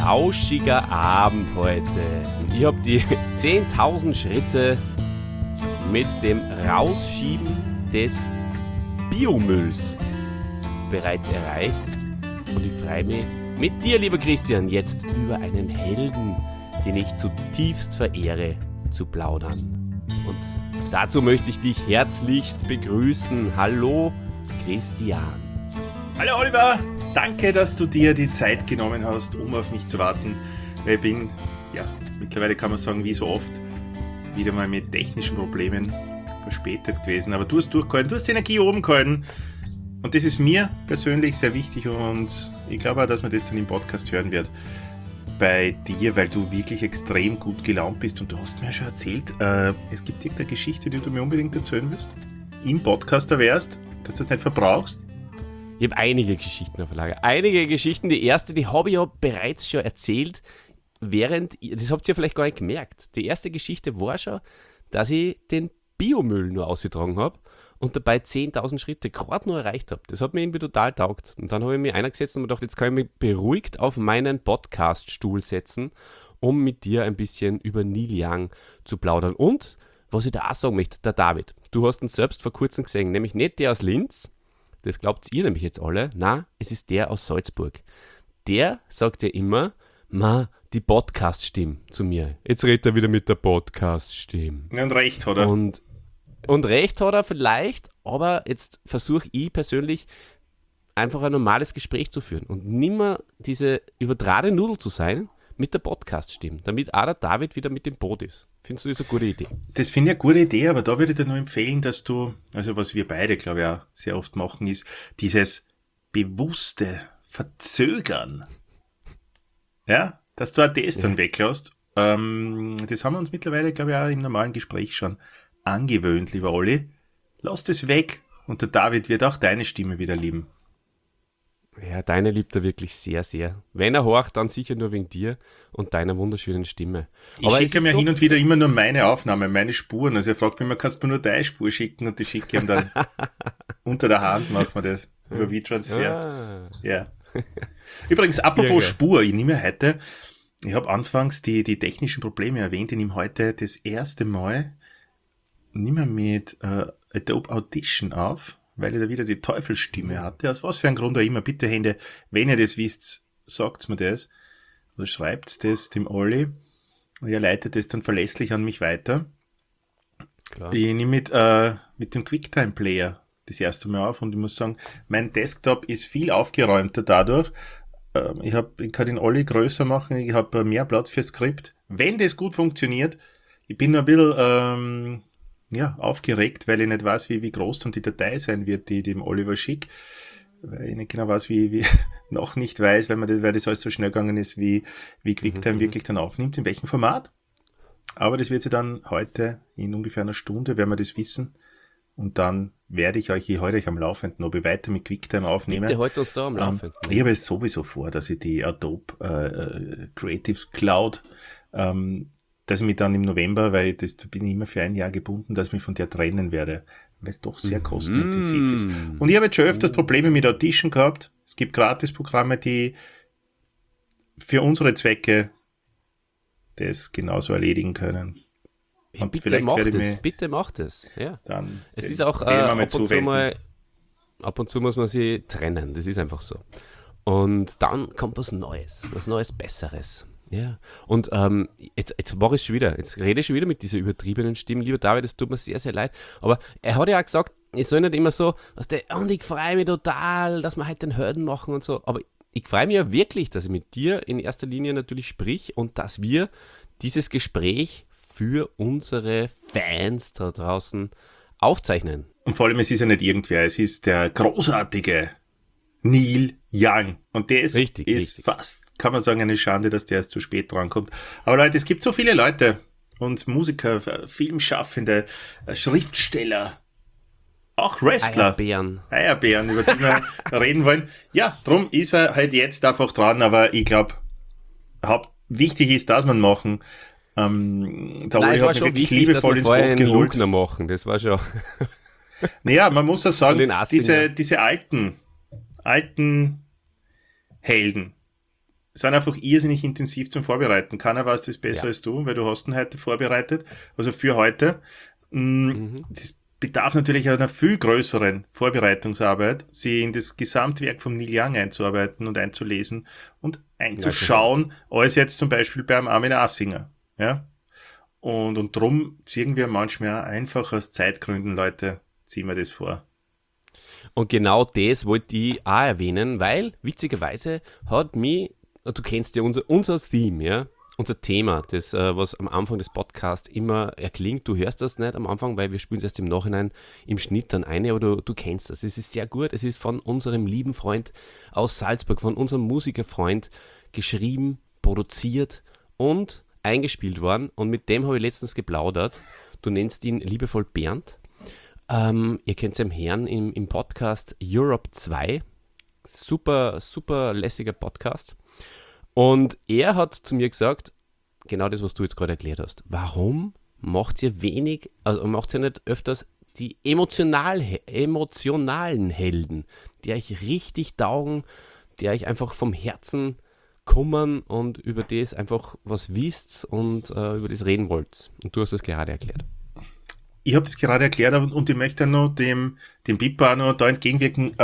lauschiger Abend heute. Ich habe die 10.000 Schritte mit dem Rausschieben des Biomülls bereits erreicht. Und ich freue mich mit dir, lieber Christian, jetzt über einen Helden, den ich zutiefst verehre, zu plaudern. Und dazu möchte ich dich herzlichst begrüßen. Hallo, Christian. Hallo Oliver, danke, dass du dir die Zeit genommen hast, um auf mich zu warten. Ich bin, mittlerweile kann man sagen, wie so oft, wieder mal mit technischen Problemen verspätet gewesen. Aber du hast durchgehalten, du hast die Energie oben gehalten. Und das ist mir persönlich sehr wichtig und ich glaube auch, dass man das dann im Podcast hören wird bei dir, weil du wirklich extrem gut gelaunt bist. Und du hast mir ja schon erzählt, es gibt irgendeine Geschichte, die du mir unbedingt erzählen wirst. Im Podcast erwährst, dass du das nicht verbrauchst. Ich habe einige Geschichten auf Lager. Einige Geschichten. Die erste, die habe ich ja bereits schon erzählt, das habt ihr ja vielleicht gar nicht gemerkt. Die erste Geschichte war schon, dass ich den Biomüll nur ausgetragen habe und dabei 10.000 Schritte gerade nur erreicht habe. Das hat mir irgendwie total taugt. Und dann habe ich mich eingesetzt und mir gedacht, jetzt kann ich mich beruhigt auf meinen Podcast-Stuhl setzen, um mit dir ein bisschen über Neil Young zu plaudern. Und, was ich da auch sagen möchte, der David, du hast ihn selbst vor kurzem gesehen, nämlich nicht der aus Linz, das glaubt ihr nämlich jetzt alle, nein, es ist der aus Salzburg. Der sagt ja immer, die Podcast-Stimme zu mir. Jetzt redet er wieder mit der Podcast-Stimme. Ja, und recht hat er. Und recht hat er vielleicht, aber jetzt versuche ich persönlich einfach ein normales Gespräch zu führen und nimmer diese übertragene Nudel zu sein mit der Podcast-Stimme, damit auch der David wieder mit dem Boot ist. Findest du, das ist eine gute Idee? Das finde ich eine gute Idee, aber da würde ich dir nur empfehlen, dass du, also was wir beide, glaube ich, auch sehr oft machen, ist dieses bewusste Verzögern. Ja, dass du auch das dann weglässt. Das haben wir uns mittlerweile, glaube ich, auch im normalen Gespräch schon angewöhnt, lieber Olli. Lass das weg und der David wird auch deine Stimme wieder lieben. Ja, deine liebt er wirklich sehr, sehr. Wenn er horcht, dann sicher nur wegen dir und deiner wunderschönen Stimme. Ich schicke mir hin und wieder immer nur meine Aufnahme, meine Spuren. Also er fragt mich immer, kannst du mir nur deine Spur schicken? Und die schicke ich ihm dann unter der Hand, machen wir das. Über V-Transfer. Ja. Übrigens, apropos Spur, ich nehme heute, ich habe anfangs die technischen Probleme erwähnt, ich nehme heute das erste Mal nicht mehr mit Adobe Audition auf, weil ich da wieder die Teufelsstimme hatte. Aus was für einem Grund auch immer. Bitte, Hände, wenn ihr das wisst, sagt's mir das. Oder schreibt das dem Olli. Und er leitet das dann verlässlich an mich weiter. Klar. Ich nehme mit dem QuickTime-Player das erste Mal auf und ich muss sagen, mein Desktop ist viel aufgeräumter dadurch. Ich kann den Olli größer machen, ich habe mehr Platz fürs Skript. Wenn das gut funktioniert, ich bin ein bisschen aufgeregt, weil ich nicht weiß, wie groß dann die Datei sein wird, die ich dem Oliver schicke. Weil ich nicht genau weiß, wie noch nicht weiß, weil das alles so schnell gegangen ist, wie QuickTime wirklich dann aufnimmt, in welchem Format. Aber das wird sie dann heute in ungefähr einer Stunde, werden wir das wissen. Und dann werde ich euch am Laufenden, ob ich weiter mit QuickTime aufnehme. Bitte heute uns da am Laufenden. Ich habe es sowieso vor, dass ich die Adobe Creative Cloud dass ich mich dann im November, weil da bin ich immer für ein Jahr gebunden, dass ich mich von der trennen werde, weil es doch sehr kostenintensiv ist. Und ich habe jetzt schon öfters Probleme mit Audition gehabt. Es gibt Gratisprogramme, die für unsere Zwecke das genauso erledigen können. Und bitte macht es. Ja. Dann es ist auch ab und zu muss man sie trennen. Das ist einfach so. Und dann kommt was Neues, Besseres. Ja, und jetzt mache ich schon wieder, jetzt rede ich schon wieder mit dieser übertriebenen Stimme. Lieber David, es tut mir sehr, sehr leid. Aber er hat ja auch gesagt, ich soll nicht immer so, und ich freue mich total, dass wir heute den Helden machen und so. Aber ich freue mich ja wirklich, dass ich mit dir in erster Linie natürlich sprich und dass wir dieses Gespräch für unsere Fans da draußen aufzeichnen. Und vor allem, es ist ja nicht irgendwer, es ist der großartige Neil Young. Und das ist fast, kann man sagen, eine Schande, dass der erst zu spät drankommt. Aber Leute, es gibt so viele Leute und Musiker, Filmschaffende, Schriftsteller, auch Wrestler. Eierbären, über die wir reden wollen. Ja, drum ist er halt jetzt einfach dran, aber ich glaube, wichtig ist, dass man machen. Der Uli hat mich wirklich liebevoll ins Boot geholt. Machen. Das war schon... Naja, man muss ja sagen, diese alten Helden, sind einfach irrsinnig intensiv zum Vorbereiten. Keiner weiß das besser als du, weil du hast ihn heute vorbereitet, also für heute. Das bedarf natürlich einer viel größeren Vorbereitungsarbeit, sie in das Gesamtwerk von Neil Young einzuarbeiten und einzulesen und einzuschauen, als jetzt zum Beispiel beim Armin Assinger. Ja? Und drum ziehen wir manchmal auch einfach aus Zeitgründen, Leute, ziehen wir das vor. Und genau das wollte ich auch erwähnen, weil witzigerweise hat mich, du kennst ja unser Theme, ja, unser Thema, das, was am Anfang des Podcasts immer erklingt. Du hörst das nicht am Anfang, weil wir spielen es erst im Nachhinein im Schnitt dann ein, aber du kennst das. Es ist sehr gut. Es ist von unserem lieben Freund aus Salzburg, von unserem Musikerfreund geschrieben, produziert und eingespielt worden. Und mit dem habe ich letztens geplaudert. Du nennst ihn liebevoll Bernd. Ihr kennt es im Herrn im Podcast Europe 2. Super, super lässiger Podcast. Und er hat zu mir gesagt, genau das, was du jetzt gerade erklärt hast. Warum macht ihr macht ihr nicht öfters die emotionalen Helden, die euch richtig taugen, die euch einfach vom Herzen kummern und über das einfach was wisst und über das reden wollt. Und du hast es gerade erklärt. Ich habe das gerade erklärt und ich möchte noch dem Pippa auch noch da entgegenwirken.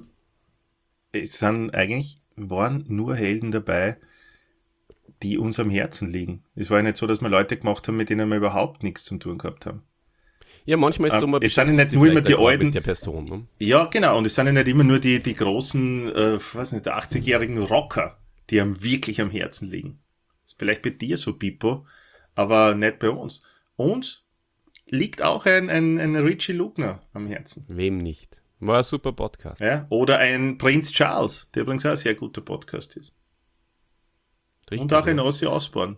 Es waren nur Helden dabei, die uns am Herzen liegen. Es war ja nicht so, dass wir Leute gemacht haben, mit denen wir überhaupt nichts zu tun gehabt haben. Ja, manchmal ist es so, man es sind ja nicht nur immer die alten, mit der Person. Ne? Ja, genau, und es sind ja nicht immer nur die großen, weiß nicht, 80-jährigen Rocker, die einem wirklich am Herzen liegen. Das ist vielleicht bei dir so, Pippo, aber nicht bei uns. Uns liegt auch ein Richie Lugner am Herzen. Wem nicht? War ein super Podcast. Ja? Oder ein Prinz Charles, der übrigens auch ein sehr guter Podcast ist. Richtig, und auch ein Ozzy Osbourne.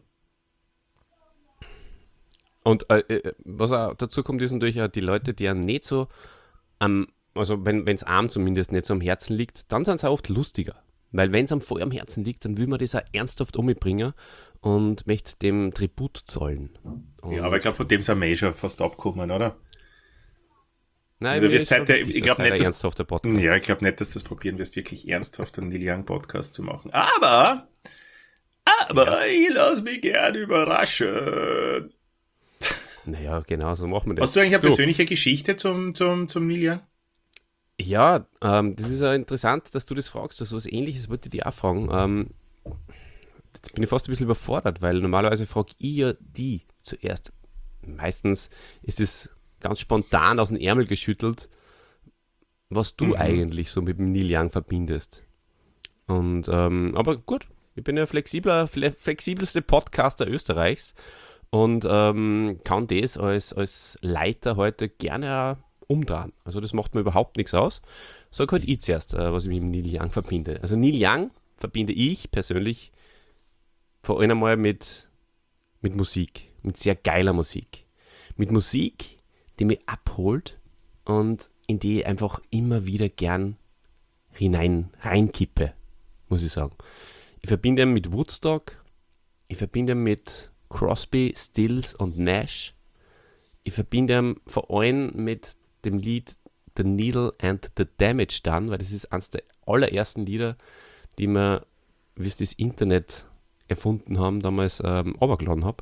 Und was auch dazu kommt, ist natürlich auch die Leute, die einem nicht so also wenn es einem zumindest nicht so am Herzen liegt, dann sind sie auch oft lustiger. Weil wenn es einem voll am Herzen liegt, dann will man das auch ernsthaft umbringen und möchte dem Tribut zollen. Und ja, aber ich glaube, von dem sind wir schon fast abgekommen, oder? Nein, also ich glaube nicht, ich glaube nicht, dass du das probieren wirst, wirklich ernsthaft einen Neil Young Podcast zu machen. Aber ja. Ich lasse mich gerne überraschen. Naja, genau, so machen wir das. Hast du eigentlich eine persönliche Geschichte zum Neil Young? Ja, das ist ja interessant, dass du das fragst, weil so was Ähnliches wollte ich dir auch fragen. Jetzt bin ich fast ein bisschen überfordert, weil normalerweise frage ich ja die zuerst. Meistens ist es ganz spontan aus dem Ärmel geschüttelt, was du eigentlich so mit dem Neil Young verbindest. Und, aber gut, ich bin der flexibelste Podcaster Österreichs und kann das als Leiter heute gerne umdrehen. Also das macht mir überhaupt nichts aus. Sag halt ich zuerst, was ich mit dem Neil Young verbinde. Also Neil Young verbinde ich persönlich vor allem einmal mit Musik, mit sehr geiler Musik. Mit Musik, die mich abholt und in die ich einfach immer wieder gern reinkippe, muss ich sagen. Ich verbinde ihn mit Woodstock, ich verbinde ihn mit Crosby, Stills und Nash. Ich verbinde ihn vor allem mit dem Lied The Needle and the Damage Done, weil das ist eines der allerersten Lieder, die wir, wie es das Internet erfunden haben, damals runtergeladen habe.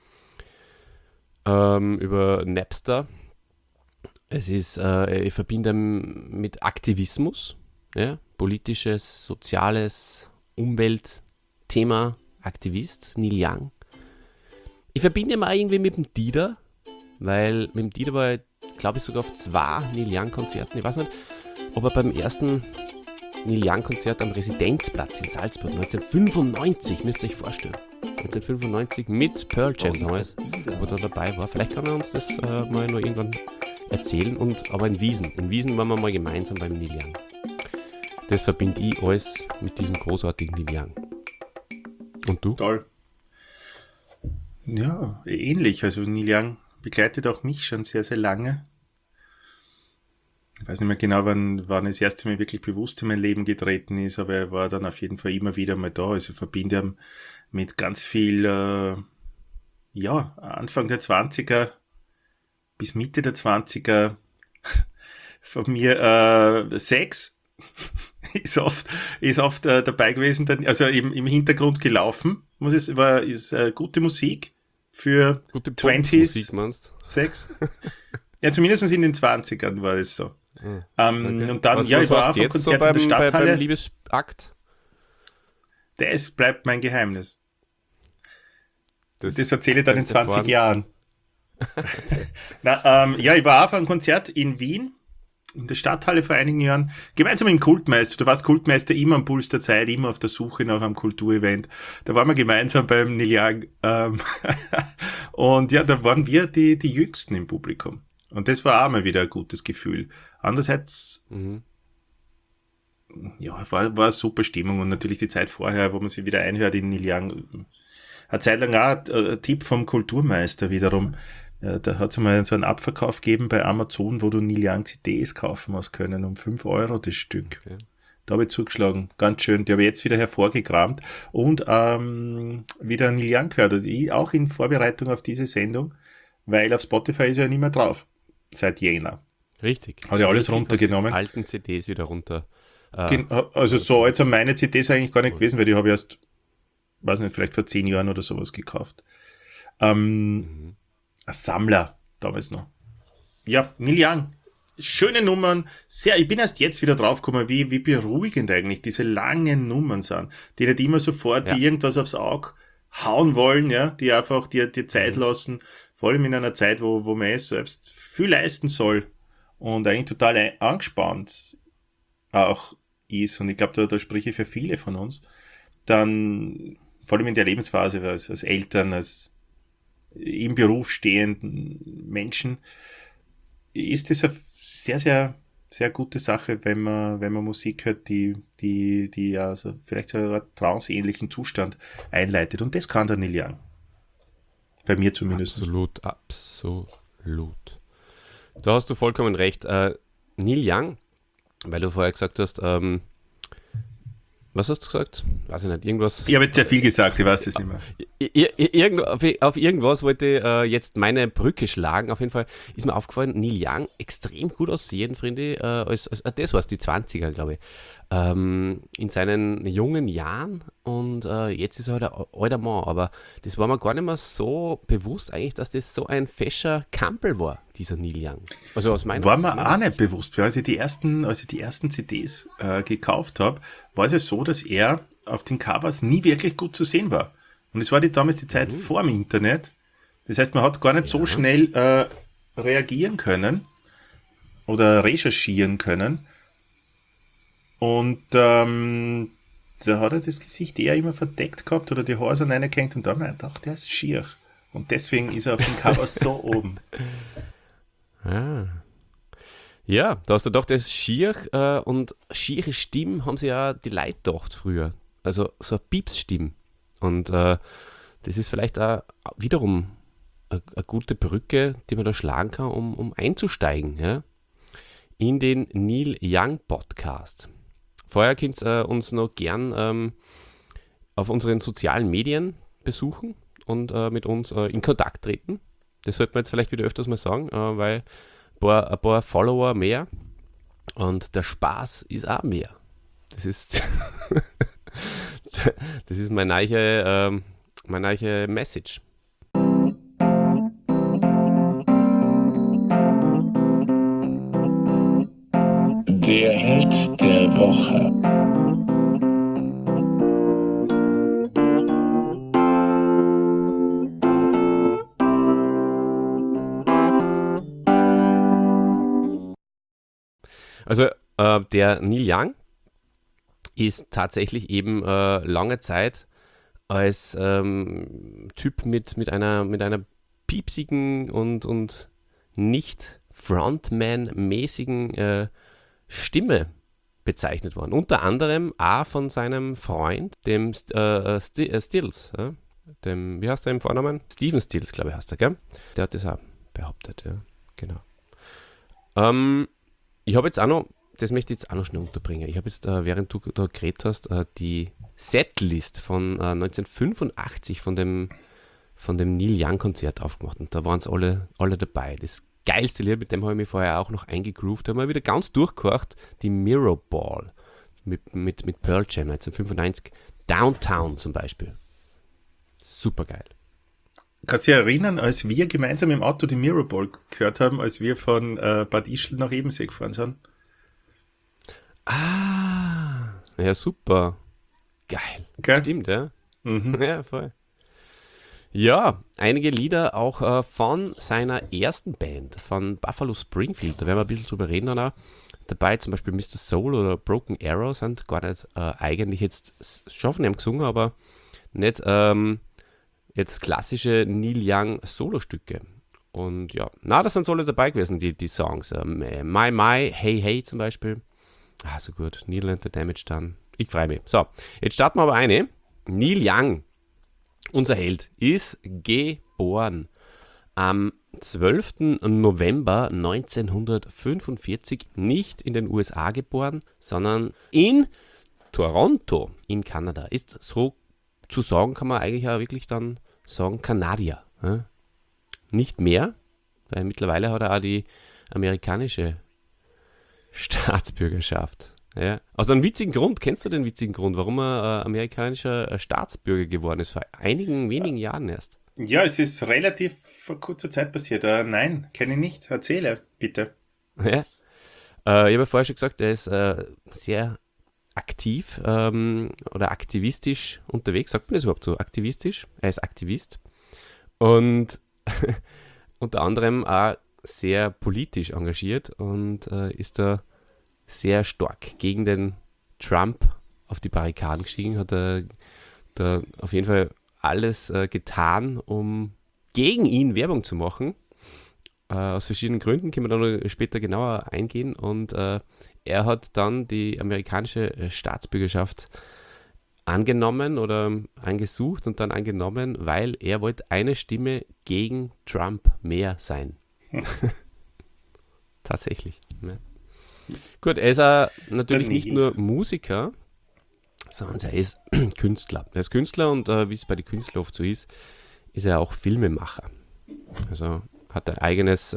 Über Napster. Es ist, ich verbinde ihn mit Aktivismus, ja, politisches, soziales, Umweltthema, Aktivist, Neil Young. Ich verbinde ihn auch irgendwie mit dem Dieter, weil mit dem Dieter war ich, glaube ich, sogar auf 2 Neil Young-Konzerten. Ich weiß nicht, ob er beim ersten Neil Young-Konzert am Residenzplatz in Salzburg 1995, müsst ihr euch vorstellen. 1995 mit Pearl Jam damals, wo er dabei war. Vielleicht kann er uns das mal noch irgendwann erzählen. Aber in Wiesen. In Wiesen waren wir mal gemeinsam beim Neil Young. Das verbinde ich alles mit diesem großartigen Neil Young. Und du? Toll. Ja, ähnlich. Also Neil Young begleitet auch mich schon sehr, sehr lange. Ich weiß nicht mehr genau, wann das erste Mal wirklich bewusst in mein Leben getreten ist, aber er war dann auf jeden Fall immer wieder mal da. Also ich verbinde ihn mit ganz viel, Anfang der 20er bis Mitte der 20er von mir Sex ist oft dabei gewesen, also im Hintergrund gelaufen. Ist gute Musik für Gute 20s, Musik meinst. Sex. Ja, zumindest in den 20ern war es so. Okay. Und dann, Was ich war hast auf du einem jetzt so Konzert in der Stadthalle. beim Liebesakt? Das bleibt mein Geheimnis. Das erzähle ich dann in könnte 20 fahren. Jahren. Ich war auf einem Konzert in Wien, in der Stadthalle vor einigen Jahren, gemeinsam mit dem Kultmeister. Du warst Kultmeister immer am Puls der Zeit, immer auf der Suche nach einem Kulturevent. Da waren wir gemeinsam beim Neil Young. Und ja, da waren wir die Jüngsten im Publikum. Und das war auch mal wieder ein gutes Gefühl. Andererseits, ja, war eine super Stimmung und natürlich die Zeit vorher, wo man sich wieder einhört in Neil Young. Eine Zeit lang auch ein Tipp vom Kulturmeister wiederum. Da hat es mal so einen Abverkauf gegeben bei Amazon, wo du Neil Young CDs kaufen hast können, um 5 Euro das Stück. Okay. Da habe ich zugeschlagen, ganz schön. Die habe ich jetzt wieder hervorgekramt und wieder Neil Young gehört. Also ich auch in Vorbereitung auf diese Sendung, weil auf Spotify ist er ja nicht mehr drauf, seit Jänner. Richtig. Hat ja alles runtergenommen. Die alten CDs wieder runter. Also so alt sind meine CDs eigentlich gar nicht gewesen, weil die habe ich erst, weiß nicht, vielleicht vor 10 Jahren oder sowas gekauft. Ein Sammler damals noch. Ja, Neil Young. Schöne Nummern. Ich bin erst jetzt wieder draufgekommen, wie beruhigend eigentlich diese langen Nummern sind, die nicht immer sofort die irgendwas aufs Auge hauen wollen, ja, die einfach dir Zeit lassen, vor allem in einer Zeit, wo man selbst viel leisten soll und eigentlich total angespannt auch ist. Und ich glaube, da spreche ich für viele von uns. Dann, vor allem in der Lebensphase, als Eltern, als im Beruf stehenden Menschen, ist das eine sehr, sehr, sehr gute Sache, wenn man Musik hört, die ja so vielleicht so einen tranceähnlichen Zustand einleitet. Und das kann der Neil Young. Bei mir zumindest. Absolut. Da hast du vollkommen recht. Neil Young, weil du vorher gesagt hast, was hast du gesagt? Weiß ich nicht, irgendwas. Ich habe jetzt sehr viel gesagt, ich weiß das nicht mehr. Auf irgendwas wollte ich jetzt meine Brücke schlagen. Auf jeden Fall ist mir aufgefallen, Neil Young extrem gut aussehen, finde ich, als das war es, die 20er, glaube ich. In seinen jungen Jahren und jetzt ist er halt ein alter Mann, aber das war mir gar nicht mehr so bewusst eigentlich, dass das so ein fescher Kampel war, dieser Neil Young. Also aus meiner war mir auch nicht bewusst, weil als ich die ersten CDs gekauft habe, war es ja so, dass er auf den Covers nie wirklich gut zu sehen war. Und es war damals die Zeit vor dem Internet. Das heißt, man hat gar nicht so schnell reagieren können oder recherchieren können. Und da hat er das Gesicht eher immer verdeckt gehabt oder die Haare sind reingehängt und da haben wir gedacht, der ist schier. Und deswegen ist er auf dem Cover so oben. Ja, da hast du doch das schier und schiere Stimmen haben sie ja die Leute gedacht früher. Also so eine Piepsstimme. Und das ist vielleicht auch wiederum eine gute Brücke, die man da schlagen kann, um einzusteigen, ja, in den Neil Young Podcast. Vorher könnt ihr uns noch gern auf unseren sozialen Medien besuchen und mit uns in Kontakt treten. Das sollte man jetzt vielleicht wieder öfters mal sagen, weil ein paar Follower mehr und der Spaß ist auch mehr. Das ist das ist meine neue Message. Der Held der Woche. Also der Neil Young ist tatsächlich eben lange Zeit als Typ mit einer piepsigen und nicht Frontman-mäßigen Stimme bezeichnet worden. Unter anderem auch von seinem Freund, dem Stills. Dem, wie heißt er im Vornamen? Steven Stills, glaube ich, heißt er, gell? Der hat das auch behauptet, ja, genau. Ich habe jetzt auch noch, das möchte ich jetzt auch noch schnell unterbringen. Ich habe jetzt, während du da geredet hast, die Setlist von 1985 von dem Neil Young Konzert aufgemacht und da waren es alle dabei. Das geilste Lied, mit dem habe ich mich vorher auch noch eingegroovt, da haben wir wieder ganz durchgehört, die Mirror Ball mit Pearl Jam 1995, Downtown zum Beispiel. Super geil. Kannst du dich erinnern, als wir gemeinsam im Auto die Mirror Ball gehört haben, als wir von Bad Ischl nach Ebensee gefahren sind? Ah, ja, super. Geil. Gell? Stimmt, ja. Mhm. Ja, voll. Ja, einige Lieder auch von seiner ersten Band, von Buffalo Springfield. Da werden wir ein bisschen drüber reden dann auch. Dabei zum Beispiel Mr. Soul oder Broken Arrow sind gar nicht eigentlich jetzt schon von ihm gesungen, aber nicht jetzt klassische Neil Young Solostücke. Und ja, das sind Solo dabei gewesen, die Songs. My My, Hey Hey zum Beispiel. Ah, so gut. Neil and the Damage Done. Ich freue mich. So, jetzt starten wir aber eine. Neil Young, unser Held, ist geboren am 12. November 1945, nicht in den USA geboren, sondern in Toronto in Kanada. Ist so zu sagen, kann man eigentlich auch wirklich dann sagen, Kanadier. Ja? Nicht mehr, weil mittlerweile hat er auch die amerikanische Staatsbürgerschaft. Ja. Aus einem witzigen Grund, kennst du den witzigen Grund, warum er amerikanischer Staatsbürger geworden ist? Vor einigen wenigen Jahren erst. Ja, es ist relativ vor kurzer Zeit passiert. Nein, kenne ich nicht. Erzähle, bitte. Ja. Ich habe ja vorher schon gesagt, er ist sehr aktiv oder aktivistisch unterwegs. Sagt man das überhaupt so? Aktivistisch? Er ist Aktivist. Und unter anderem auch sehr politisch engagiert und ist da sehr stark gegen den Trump auf die Barrikaden gestiegen, hat er da auf jeden Fall alles getan, um gegen ihn Werbung zu machen. Aus verschiedenen Gründen können wir da noch später genauer eingehen. Und er hat dann die amerikanische Staatsbürgerschaft angenommen oder angesucht und dann angenommen, weil er wollte eine Stimme gegen Trump mehr sein. Tatsächlich. Ja. Gut, er ist natürlich nicht nur Musiker, sondern er ist Künstler. Er ist Künstler und wie es bei den Künstlern oft so ist er auch Filmemacher. Also hat ein eigenes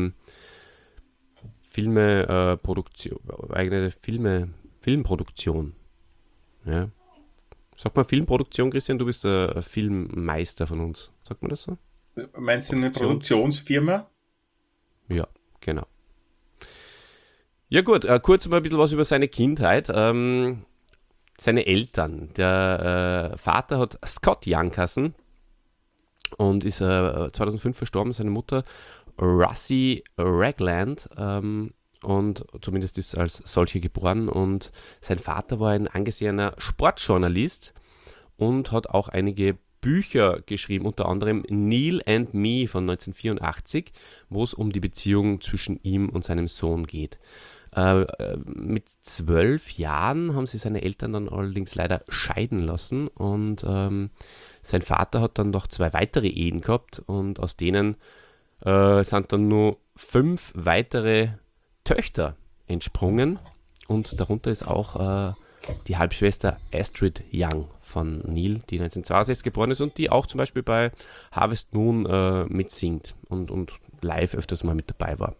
Filmproduktion. Ja. Sagt man Filmproduktion, Christian? Du bist der Filmmeister von uns. Sagt man das so? Meinst du eine Produktionsfirma? Ja, genau. Ja gut, kurz mal ein bisschen was über seine Kindheit. Seine Eltern. Der Vater hat Scott Young geheißen und ist 2005 verstorben. Seine Mutter Russie Ragland und zumindest ist als solche geboren. Und sein Vater war ein angesehener Sportjournalist und hat auch einige Bücher geschrieben, unter anderem Neil and Me von 1984, wo es um die Beziehung zwischen ihm und seinem Sohn geht. Mit 12 Jahren haben sie seine Eltern dann allerdings leider scheiden lassen und sein Vater hat dann noch 2 weitere Ehen gehabt und aus denen sind dann nur 5 weitere Töchter entsprungen und darunter ist auch die Halbschwester Astrid Young von Neil, die 1962 geboren ist und die auch zum Beispiel bei Harvest Moon mitsingt und live öfters mal mit dabei war.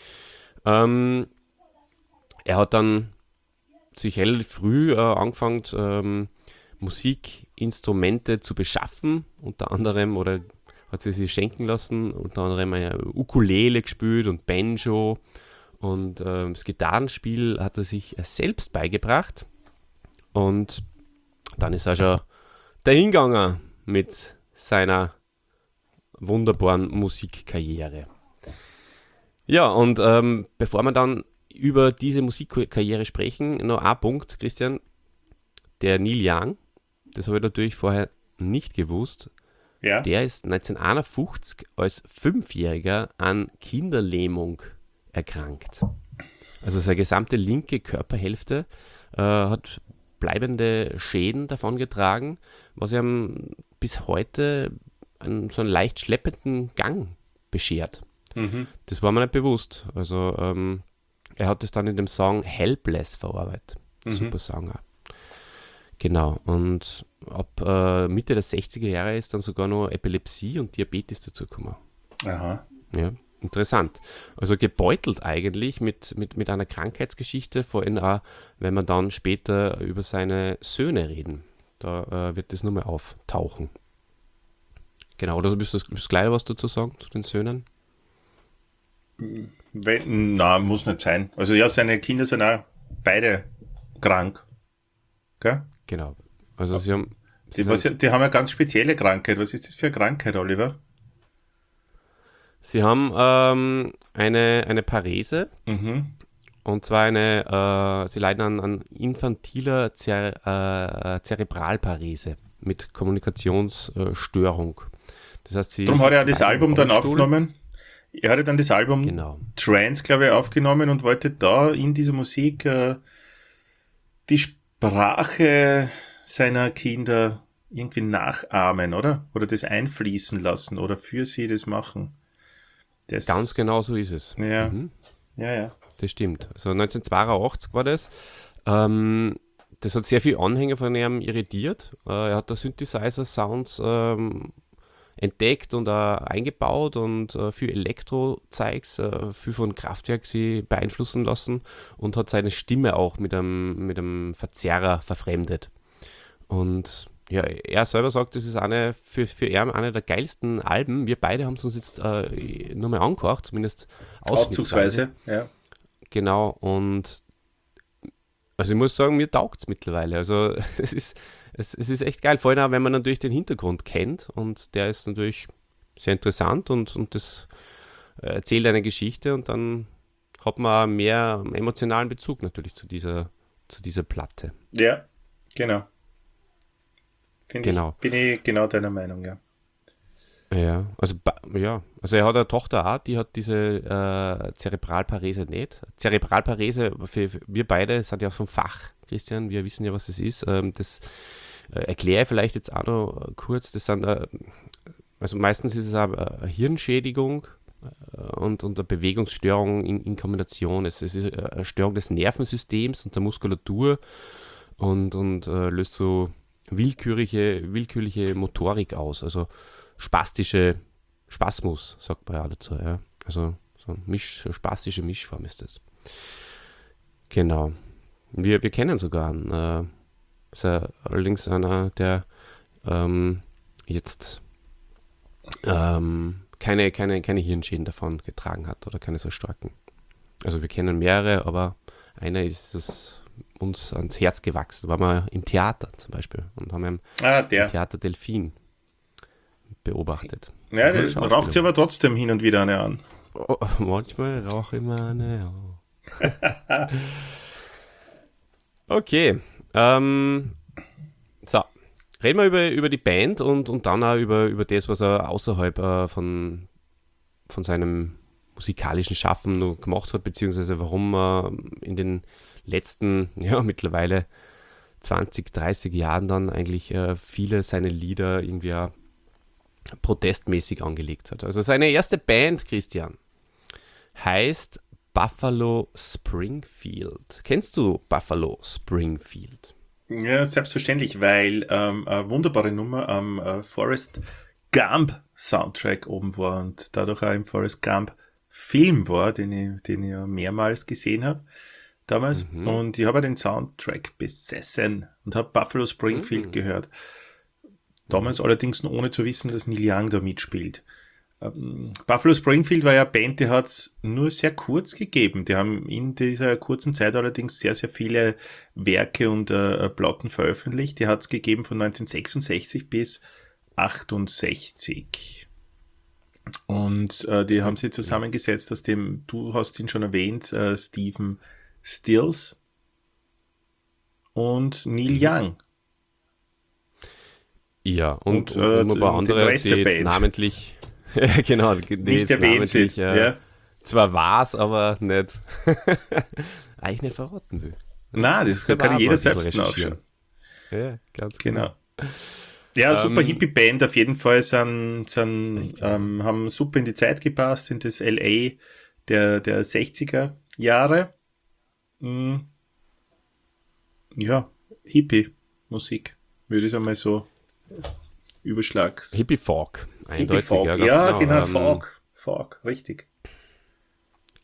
Er hat dann sich relativ früh angefangen, Musikinstrumente zu beschaffen, unter anderem, oder hat sie sich schenken lassen, unter anderem eine Ukulele gespielt und Banjo und das Gitarrenspiel hat er sich selbst beigebracht und dann ist er schon dahingegangen mit seiner wunderbaren Musikkarriere. Ja, und bevor wir dann über diese Musikkarriere sprechen, noch ein Punkt, Christian, der Neil Young, das habe ich natürlich vorher nicht gewusst, Ja. der ist 1951 als 5-Jähriger an Kinderlähmung erkrankt. Also seine gesamte linke Körperhälfte hat bleibende Schäden davongetragen, was ihm bis heute so einen leicht schleppenden Gang beschert. Mhm. Das war mir nicht bewusst. Also er hat es dann in dem Song Helpless verarbeitet. Super Song auch. Genau. Und ab Mitte der 60er Jahre ist dann sogar noch Epilepsie und Diabetes dazugekommen. Aha. Ja. Interessant. Also gebeutelt eigentlich mit einer Krankheitsgeschichte, vor allem auch, wenn wir dann später über seine Söhne reden. Da wird das nur mal auftauchen. Genau, oder willst du gleich was dazu sagen, zu den Söhnen? Na, muss nicht sein. Also ja, seine Kinder sind auch beide krank. Gell? Genau. Also sie haben... Die haben eine ganz spezielle Krankheit. Was ist das für eine Krankheit, Oliver? Sie haben eine Parese, und zwar sie leiden an infantiler Zerebralparese mit Kommunikationsstörung. Das heißt, Darum hat er das Album dann aufgenommen. Er hatte dann das Album Genau. Trance, glaube ich, aufgenommen und wollte da in dieser Musik die Sprache seiner Kinder irgendwie nachahmen, oder? Oder das einfließen lassen oder für sie das machen. Ganz genau so ist es. Ja, ja. Das stimmt. Also 1982 war das. Das hat sehr viele Anhänger von ihm irritiert. Er hat da Synthesizer-Sounds entdeckt und eingebaut und viel Elektro-Zeugs, viel von Kraftwerk sie beeinflussen lassen und hat seine Stimme auch mit einem Verzerrer verfremdet. Und ja, er selber sagt, das ist für ihn eine der geilsten Alben. Wir beide haben es uns jetzt nur mal angehört, zumindest Auszugsweise. Ja. Genau, und also ich muss sagen, mir taugt es mittlerweile. Also es ist echt geil, vor allem auch, wenn man natürlich den Hintergrund kennt und der ist natürlich sehr interessant und das erzählt eine Geschichte und dann hat man mehr emotionalen Bezug natürlich zu dieser Platte. Ja, genau. Genau. Bin ich genau deiner Meinung, ja. Ja, also er hat eine Tochter auch, die hat diese Zerebralparese nicht. Zerebralparese, wir beide sind ja vom Fach, Christian, wir wissen ja, was das ist. Das erkläre ich vielleicht jetzt auch noch kurz. Das sind, also meistens ist es auch eine Hirnschädigung und eine Bewegungsstörung in Kombination. Es ist eine Störung des Nervensystems und der Muskulatur und löst so willkürliche Motorik aus, also Spasmus, sagt man ja dazu, ja. Also so eine spastische Mischform ist das. Genau. Wir kennen sogar einen, ist ja allerdings einer, der jetzt keine Hirnschäden davon getragen hat oder keine so starken. Also wir kennen mehrere, aber einer ist es uns ans Herz gewachsen. Da waren wir im Theater zum Beispiel und haben im Theater Delfin beobachtet. Ja, raucht sie aber trotzdem hin und wieder eine an. Oh, manchmal rauche ich mir eine an. Okay. So. Reden wir über die Band und dann auch über das, was er außerhalb von seinem musikalischen Schaffen noch gemacht hat, beziehungsweise warum er in den letzten, mittlerweile 20, 30 Jahren dann eigentlich viele seiner Lieder irgendwie auch protestmäßig angelegt hat. Also seine erste Band, Christian, heißt Buffalo Springfield. Kennst du Buffalo Springfield? Ja, selbstverständlich, weil eine wunderbare Nummer am Forrest Gump Soundtrack oben war und dadurch auch im Forrest Gump Film war, den ich ja mehrmals gesehen habe damals. Und ich habe den Soundtrack besessen und habe Buffalo Springfield gehört. Damals allerdings nur ohne zu wissen, dass Neil Young da mitspielt. Buffalo Springfield war ja eine Band, die hat es nur sehr kurz gegeben. Die haben in dieser kurzen Zeit allerdings sehr, sehr viele Werke und Platten veröffentlicht. Die hat es gegeben von 1966 bis 68. Und die haben sie zusammengesetzt aus dem, du hast ihn schon erwähnt, Stephen Stills und Neil Young. Ja, und ein paar andere, Rest der Band. Namentlich, genau, nicht erwähnt sind. Ja. Zwar war es, aber nicht, eigentlich nicht verraten will. Nein, das kann jeder selbst nachschauen. Ja, ganz genau. Ja, super Hippie-Band auf jeden Fall, haben super in die Zeit gepasst, in das LA der 60er Jahre. Ja, Hippie-Musik, würde ich einmal so Hippie-Folk, eindeutig. Hippie-Folk, ja, genau, Folk, richtig.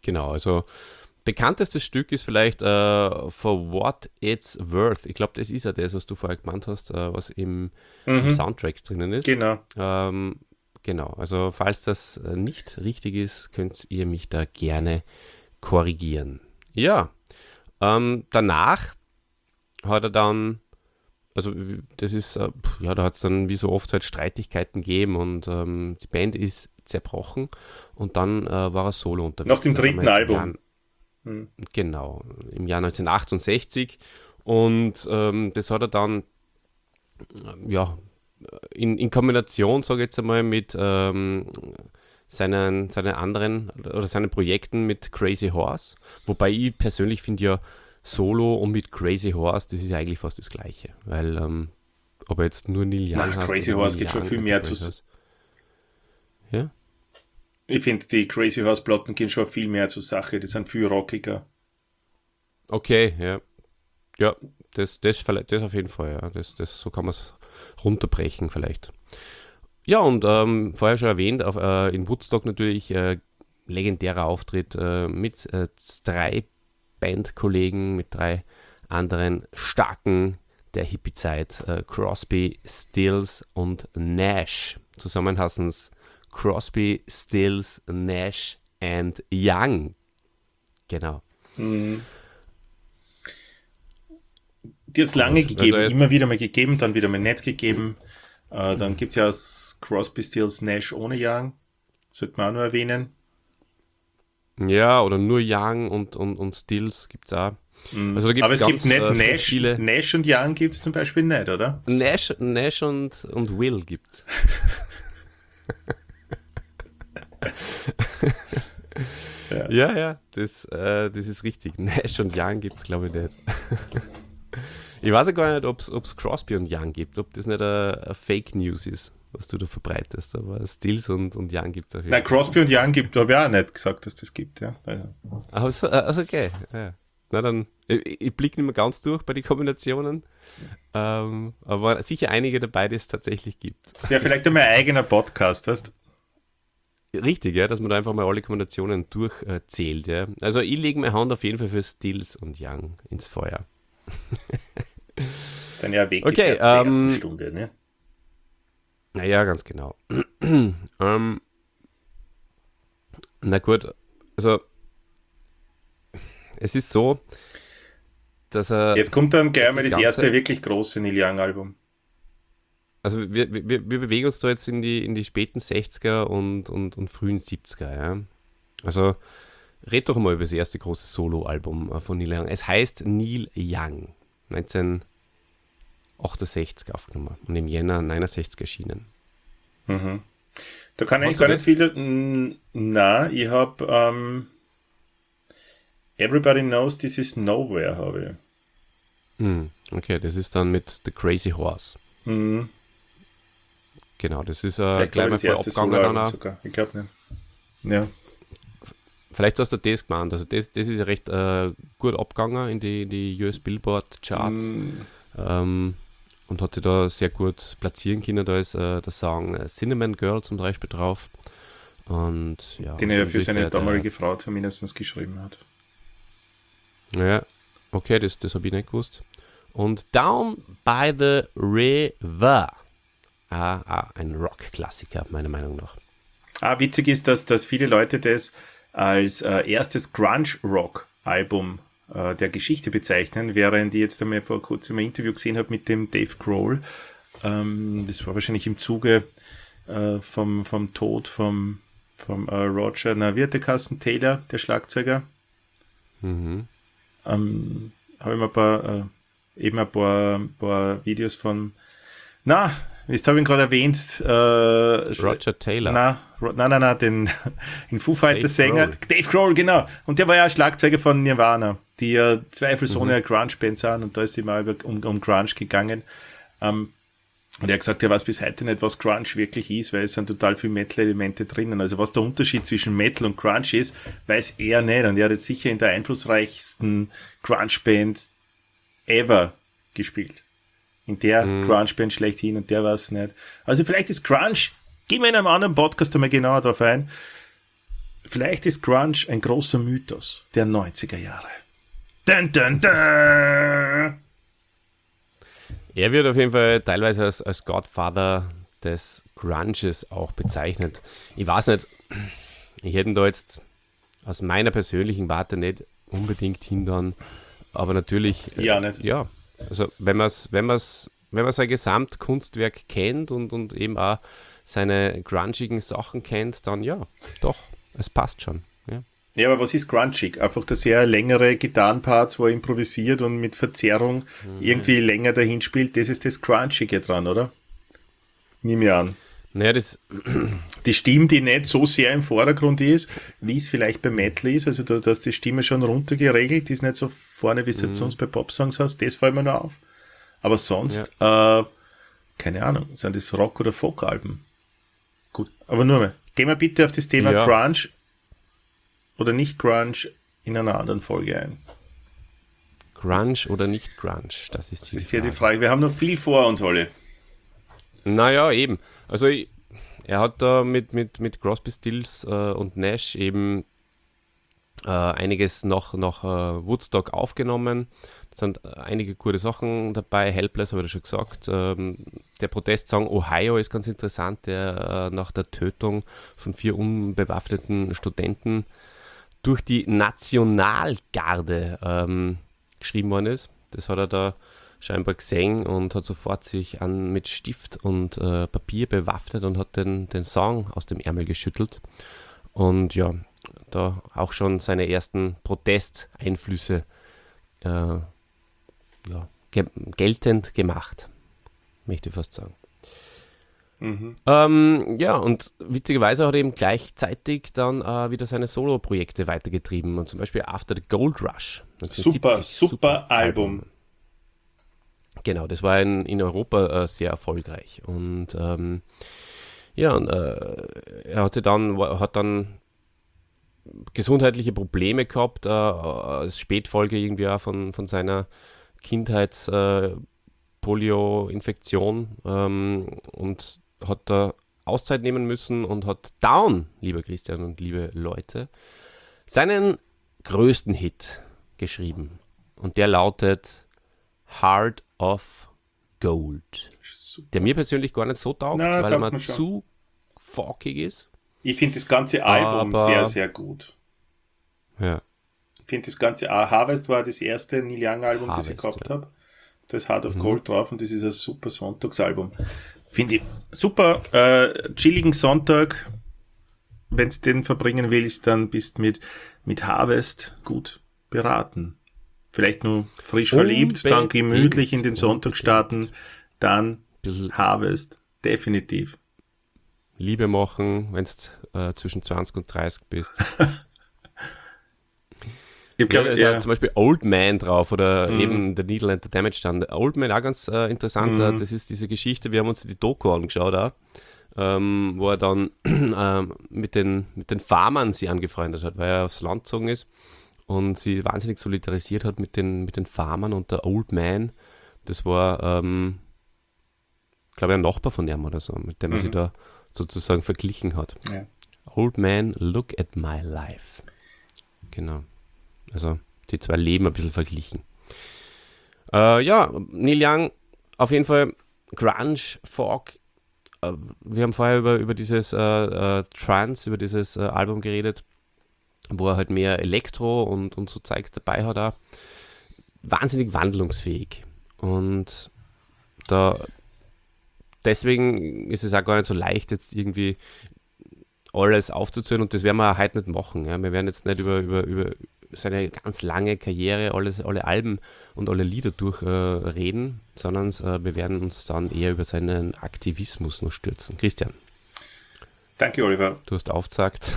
Genau, also bekanntestes Stück ist vielleicht For What It's Worth. Ich glaube, das ist ja das, was du vorher gemeint hast, was im Soundtrack drinnen ist. Genau. Genau, also falls das nicht richtig ist, könnt ihr mich da gerne korrigieren. Ja, danach hat er dann, also das ist, ja, da hat es dann wie so oft halt Streitigkeiten gegeben und die Band ist zerbrochen und dann war er solo unterwegs. Nach dem dritten Album. Genau, im Jahr 1968 und das hat er dann, ja, in Kombination, sage ich jetzt einmal, mit seinen anderen oder seinen Projekten mit Crazy Horse, wobei ich persönlich finde ja Solo und mit Crazy Horse, das ist ja eigentlich fast das Gleiche, weil ob er jetzt nur Neil Young heißt. Crazy Horse geht schon viel mehr zu. Ja? Ich finde, die Crazy Horse Platten gehen schon viel mehr zur Sache, die sind viel rockiger. Okay, ja. Ja, das auf jeden Fall, ja. So kann man es runterbrechen vielleicht. Ja, und vorher schon erwähnt, in Woodstock natürlich legendärer Auftritt mit 3 Bandkollegen, mit 3 anderen Starken der Hippie-Zeit, Crosby, Stills und Nash. Zusammen heißen es Crosby, Stills, Nash and Young. Genau. Die hat es lange gegeben, also immer wieder mal gegeben, dann wieder mal nicht gegeben. Dann gibt es ja das Crosby, Stills, Nash ohne Young. Sollte man auch noch erwähnen. Ja, oder nur Young und Stills gibt es auch. Also da aber es gibt nicht Nash und Young gibt es zum Beispiel nicht, oder? Nash und Will gibt es. Ja, das ist richtig. Nash und Young gibt es, glaube ich, nicht. Ich weiß ja gar nicht, ob es Crosby und Young gibt, ob das nicht eine Fake News ist, was du da verbreitest, aber Stills und Young gibt es. Nein, Crosby und Young gibt, habe ich auch nicht gesagt, dass das gibt, ja. Also okay. Ja. Na dann, ich blicke nicht mehr ganz durch bei den Kombinationen, aber sicher einige dabei, die es tatsächlich gibt. Das wäre vielleicht einmal ein eigener Podcast, weißt du? Richtig, ja, dass man da einfach mal alle Kombinationen durchzählt. Ja. Also ich lege meine Hand auf jeden Fall für Stills und Young ins Feuer. Das sind ja Weggefährten der ersten Stunde, ne? Naja, ganz genau. Na gut, also es ist so, dass er... Jetzt kommt dann gleich mal das erste wirklich große Neil Young-Album. Also wir bewegen uns da jetzt in die späten 60er und frühen 70er, ja. Also red doch mal über das erste große Solo-Album von Neil Young. Es heißt Neil Young, 1968 aufgenommen und im Jänner 69 erschienen. Mhm. Da kann eigentlich gar nicht viel... Na, ich habe Everybody Knows This Is Nowhere, habe ich. Okay, das ist dann mit The Crazy Horse. Genau, das ist gleich mal voll abgegangen. Sogar. Ich glaube nicht. Ja. Vielleicht hast du das gemeint. Also das ist ja recht gut abgegangen in die US Billboard Charts. Und hat sich da sehr gut platzieren können. Da ist der Song Cinnamon Girl zum Beispiel drauf. Und, ja, den er ja für seine damalige Frau zumindest geschrieben hat. Ja, okay, das habe ich nicht gewusst. Und Down by the River. Ein Rock-Klassiker, meiner Meinung nach. Witzig ist, dass viele Leute das als erstes Grunge-Rock-Album der Geschichte bezeichnen, während ich jetzt einmal vor kurzem ein Interview gesehen habe mit dem Dave Grohl. Das war wahrscheinlich im Zuge vom Tod vom Roger, wie hat der Carsten Taylor, der Schlagzeuger? Habe ich mir ein paar Videos von jetzt habe ich ihn gerade erwähnt. Roger Taylor. Nein, den Foo Fighters Sänger. Dave Grohl, genau. Und der war ja Schlagzeuger von Nirvana, die ja zweifelsohne eine Grunge-Band sind, und da ist immer um Grunge gegangen. Und er hat gesagt, er weiß bis heute nicht, was Grunge wirklich ist, weil es sind total viele Metal-Elemente drinnen. Also was der Unterschied zwischen Metal und Grunge ist, weiß er nicht. Und er hat jetzt sicher in der einflussreichsten Grunge-Band ever gespielt. In der Grunge-Band schlechthin, und der weiß nicht. Also vielleicht ist Grunge, gehen wir in einem anderen Podcast einmal genauer drauf ein. Vielleicht ist Grunge ein großer Mythos der 90er Jahre. Dun, dun, dun. Er wird auf jeden Fall teilweise als Godfather des Grunges auch bezeichnet. Ich weiß nicht, ich hätte ihn da jetzt aus meiner persönlichen Warte nicht unbedingt hindern, aber natürlich, Ja, nicht. ja, also wenn man sein Gesamtkunstwerk kennt und eben auch seine grungigen Sachen kennt, dann ja, doch, es passt schon. Ja. Ja, aber was ist grungig? Einfach der sehr längere Gitarrenparts, wo er improvisiert und mit Verzerrung irgendwie länger dahin spielt, das ist das Grungige dran, oder? Nimm mir an. Naja, das, Die Stimme, die nicht so sehr im Vordergrund ist, wie es vielleicht bei Metal ist, also da ist die Stimme schon runtergeregelt, die ist nicht so vorne, wie es jetzt sonst bei Popsongs hast, das fällt mir noch auf. Aber sonst, keine Ahnung, sind das Rock- oder Folk-Alben? Gut, aber nur mal, gehen wir bitte auf das Thema Ja. Grunge oder nicht Grunge in einer anderen Folge ein. Grunge oder nicht Grunge, das ist Das ist ja die Frage, wir haben noch viel vor uns alle. Naja, eben. Also er hat da mit Crosby, Stills und Nash eben einiges nach Woodstock aufgenommen. Da sind einige gute Sachen dabei. Helpless habe ich schon gesagt. Der Protestsong Ohio ist ganz interessant, der nach der Tötung von 4 unbewaffneten Studenten durch die Nationalgarde geschrieben worden ist. Das hat er da scheinbar gesehen und hat sofort sich mit Stift und Papier bewaffnet und hat den Song aus dem Ärmel geschüttelt. Und ja, da auch schon seine ersten Protesteinflüsse geltend gemacht, möchte ich fast sagen. Ja, und witzigerweise hat er eben gleichzeitig dann wieder seine Solo-Projekte weitergetrieben und zum Beispiel After the Gold Rush. 1970, Super Album. Genau, das war in Europa sehr erfolgreich. Und er hat dann gesundheitliche Probleme gehabt, als Spätfolge irgendwie auch von seiner Kindheits-Polio-Infektion und hat da Auszeit nehmen müssen und hat Down, lieber Christian und liebe Leute, seinen größten Hit geschrieben. Und der lautet Heart of Gold. Super. Der mir persönlich gar nicht so taugt, Na, weil taugt er mir mir schon. zu forkig ist. Ich finde das ganze Album Aber- sehr, sehr gut. Ja. Ich finde das ganze, Harvest war das erste Neil Young Album, das ich Harvest, gehabt ja. habe. Da ist Heart of Gold drauf und das ist ein super Sonntagsalbum. Finde ich super. Chilligen Sonntag. Wenn du den verbringen willst, dann bist mit Harvest gut beraten. Vielleicht nur frisch verliebt, dann Unbedingt. gemütlich in den Sonntag starten, dann Bisschen Harvest. Definitiv. Liebe machen, wenn du zwischen 20 und 30 bist. Ich Ja, glaube, da ist auch zum Beispiel Old Man drauf oder eben The Needle and the Damage dann. Old Man auch ganz interessant, das ist diese Geschichte, wir haben uns die Doku angeschaut auch, wo er dann mit den Farmern sie angefreundet hat, weil er aufs Land gezogen ist und sie wahnsinnig solidarisiert hat mit den Farmern und der Old Man, das war, glaube ich, ein Nachbar von ihm oder so, mit dem er sich da sozusagen verglichen hat. ja. Old Man, look at my life. Genau. Also die zwei Leben ein bisschen verglichen. Ja, Neil Young, auf jeden Fall Grunge, Folk. Wir haben vorher über dieses Trance, über dieses Album geredet, wo er halt mehr Elektro und so Zeug dabei hat auch. Wahnsinnig wandlungsfähig. Und deswegen ist es auch gar nicht so leicht, jetzt irgendwie alles aufzuzählen und das werden wir heute nicht machen. Ja. Wir werden jetzt nicht über seine ganz lange Karriere, alle Alben und alle Lieder durchreden, sondern wir werden uns dann eher über seinen Aktivismus noch stürzen. Christian, Danke, Oliver. du hast aufgesagt.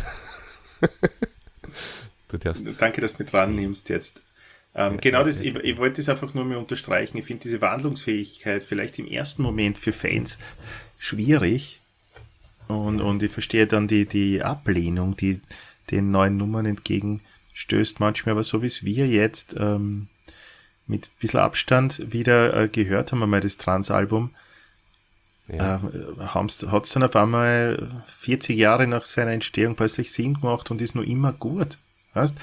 Du darfst. Danke, dass du mich dran nimmst jetzt. Genau das, ich wollte das einfach nur mal unterstreichen. Ich finde diese Wandlungsfähigkeit vielleicht im ersten Moment für Fans schwierig. Und ich verstehe dann die Ablehnung, die den neuen Nummern entgegenstößt manchmal, aber so wie es wir jetzt mit ein bisschen Abstand wieder gehört haben, einmal das Trans-Album, Ja. Hat es dann auf einmal 40 Jahre nach seiner Entstehung plötzlich Sinn gemacht und ist noch immer gut. Weißt?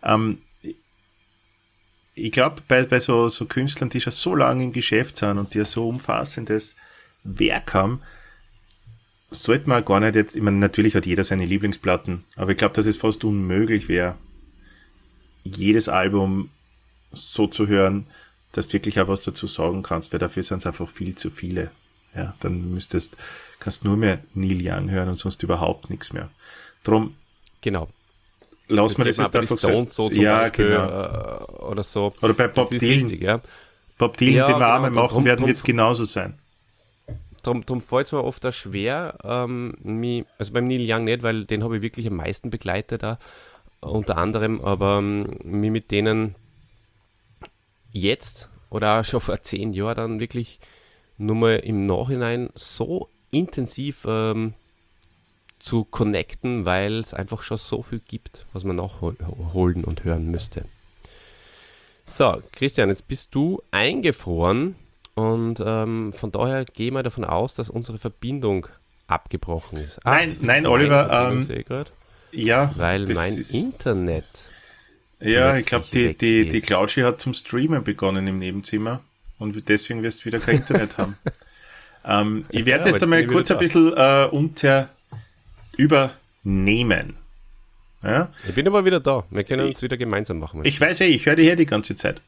Ich glaube, bei so Künstlern, die schon so lange im Geschäft sind und die ein so umfassendes Werk haben, sollte man gar nicht jetzt, ich meine, natürlich hat jeder seine Lieblingsplatten, aber ich glaube, dass es fast unmöglich wäre, jedes Album so zu hören, dass du wirklich auch was dazu sagen kannst, weil dafür sind es einfach viel zu viele. Ja, dann kannst nur mehr Neil Young hören und sonst überhaupt nichts mehr. Drum, Genau. lass mir das jetzt einfach so zum Beispiel, oder so. Oder bei Bob Das ist Dylan. richtig, ja. Bob Dylan, Ja, den wir genau, einmal machen drum- werden, drum- wird es genauso sein. Darum fällt es mir oft auch schwer, also beim Neil Young nicht, weil den habe ich wirklich am meisten begleitet, auch, unter anderem, aber mich mit denen jetzt oder auch schon vor 10 Jahren dann wirklich nur mal im Nachhinein so intensiv zu connecten, weil es einfach schon so viel gibt, was man nachholen und hören müsste. So, Christian, jetzt bist du eingefroren und von daher gehen wir davon aus, dass unsere Verbindung abgebrochen ist. Nein, meine Oliver, Verbindung sehe ich grad, Ja, weil das mein ist, Internet. ja, ich glaube, plötzlich die weg ist. Cloudy hat zum Streamen begonnen im Nebenzimmer und deswegen wirst du wieder kein Internet haben. Ich werde Ja, jetzt aber einmal jetzt bin ich kurz ein wieder bisschen übernehmen. Ja? Ich bin aber wieder da. Wir können uns wieder gemeinsam machen. Ich weiß ich höre dich her die ganze Zeit.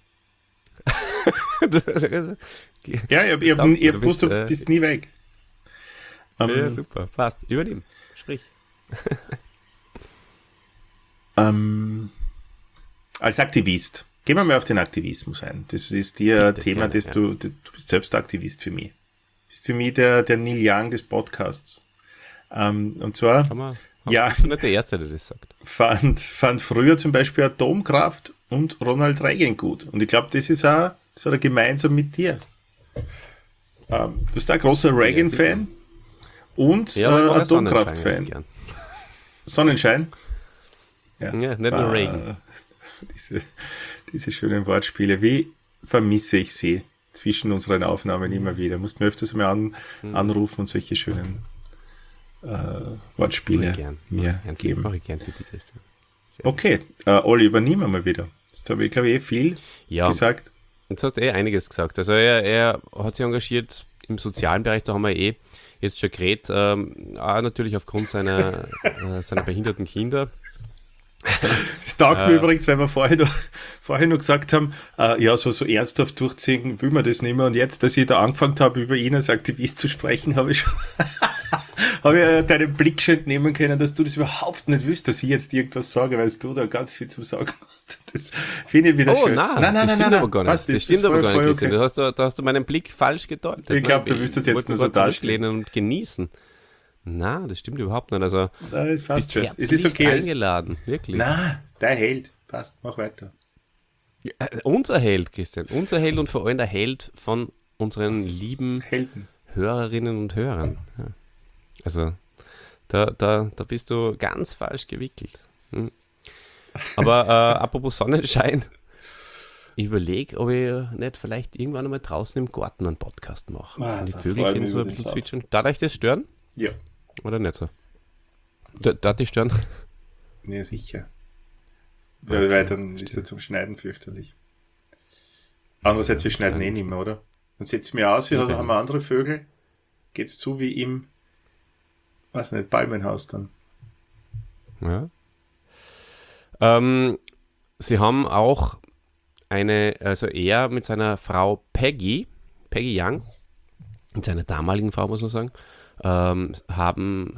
Ja, ich hab Du gewusst, bist, du bist nie weg. Ja, super. Passt. Übernimm. Sprich. Als Aktivist, gehen wir mal auf den Aktivismus ein. Das ist dir ein Bitte, Thema, gerne, du bist selbst Aktivist für mich. Du bist für mich der Neil Young des Podcasts. Und zwar, ja, Ich bin nicht der Erste, der das sagt. fand früher zum Beispiel Atomkraft und Ronald Reagan gut. Und ich glaube, das hat er gemeinsam mit dir. Du bist ein großer Reagan-Fan und Ja, aber ich mag auch Sonnenschein Atomkraft-Fan. gern. Sonnenschein? Ja, nicht nur Reagan. Diese schönen Wortspiele. Wie vermisse ich sie zwischen unseren Aufnahmen immer wieder? Musst mir öfters mal anrufen und solche schönen Wortspiele mir geben. Mache ich gern für dich das. Okay, Olli, übernehmen wir mal wieder. Jetzt habe ich, glaube ich, viel gesagt. Jetzt hast du einiges gesagt. Also er hat sich engagiert im sozialen Bereich, da haben wir jetzt schon geredet, auch natürlich aufgrund seiner behinderten Kinder. Das taugt mir übrigens, weil wir vorher noch gesagt haben, ja, so ernsthaft durchziehen will man das nicht mehr. Und jetzt, dass ich da angefangen habe, über ihn als Aktivist zu sprechen, habe ich deinen Blick schon entnehmen können, dass du das überhaupt nicht willst, dass ich jetzt irgendwas sage, weil du da ganz viel zu sagen hast. Das finde ich wieder schön. Nein, das stimmt aber gar nicht. Was, das stimmt aber gar nicht, Christian. Okay. Da hast du meinen Blick falsch gedeutet. Ich glaube, du willst das jetzt nur so darstellen. Und genießen. Na, das stimmt überhaupt nicht. Also, Nein, es passt schon. Es ist herzlichst okay. eingeladen, wirklich. Na, der Held. Passt, mach weiter. Unser Held, Christian. Unser Held und vor allem der Held von unseren lieben Helden. Hörerinnen und Hörern. Ja. Also, da bist du ganz falsch gewickelt. Hm. Aber apropos Sonnenschein, ich überlege, ob ich nicht vielleicht irgendwann einmal draußen im Garten einen Podcast mache. Und die Vögelchen so ein bisschen zwitschern. Darf euch das stören? Ja. Oder nicht so? Darf dich stören? Ja, sicher. Weil dann ist er zum Schneiden fürchterlich. Andererseits, wir schneiden eh nicht mehr, oder? Dann setzt mir aus, wir haben wir andere Vögel. Geht's zu wie im, weiß nicht, Palmenhaus dann. Ja. Sie haben auch er mit seiner Frau Peggy Young, mit seiner damaligen Frau, muss man sagen, sie haben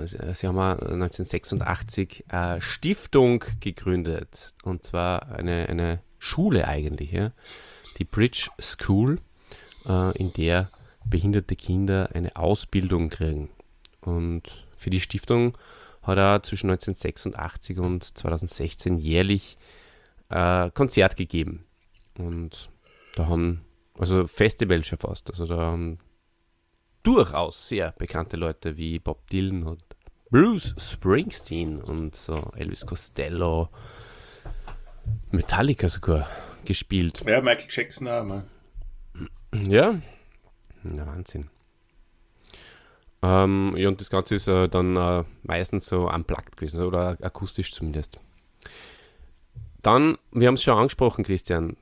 1986 eine Stiftung gegründet, und zwar eine Schule eigentlich, ja, die Bridge School, in der behinderte Kinder eine Ausbildung kriegen. Und für die Stiftung hat er zwischen 1986 und 2016 jährlich Konzert gegeben. Und da haben, also Festival schon fast, also da haben durchaus sehr bekannte Leute wie Bob Dylan und Bruce Springsteen und so Elvis Costello, Metallica sogar gespielt. Ja, Michael Jackson auch mal. Ja, Wahnsinn. Ja, und das Ganze ist dann meistens so unplugged gewesen, oder akustisch zumindest. Dann, wir haben es schon angesprochen, Christian,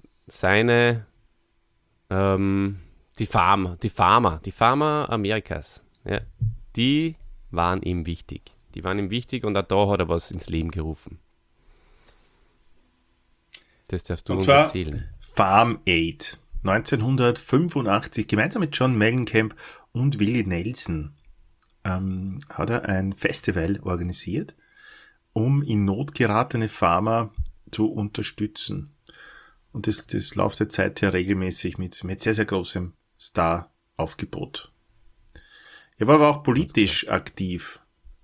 die Farmer Amerikas, ja, die waren ihm wichtig. Die waren ihm wichtig und auch da hat er was ins Leben gerufen. Das darfst du Und uns zwar erzählen. Farm Aid. 1985, gemeinsam mit John Mellencamp und Willie Nelson, hat er ein Festival organisiert, um in Not geratene Farmer zu unterstützen. Und das läuft seit seither regelmäßig mit sehr, sehr großem Star-Aufgebot. Er war aber auch politisch aktiv.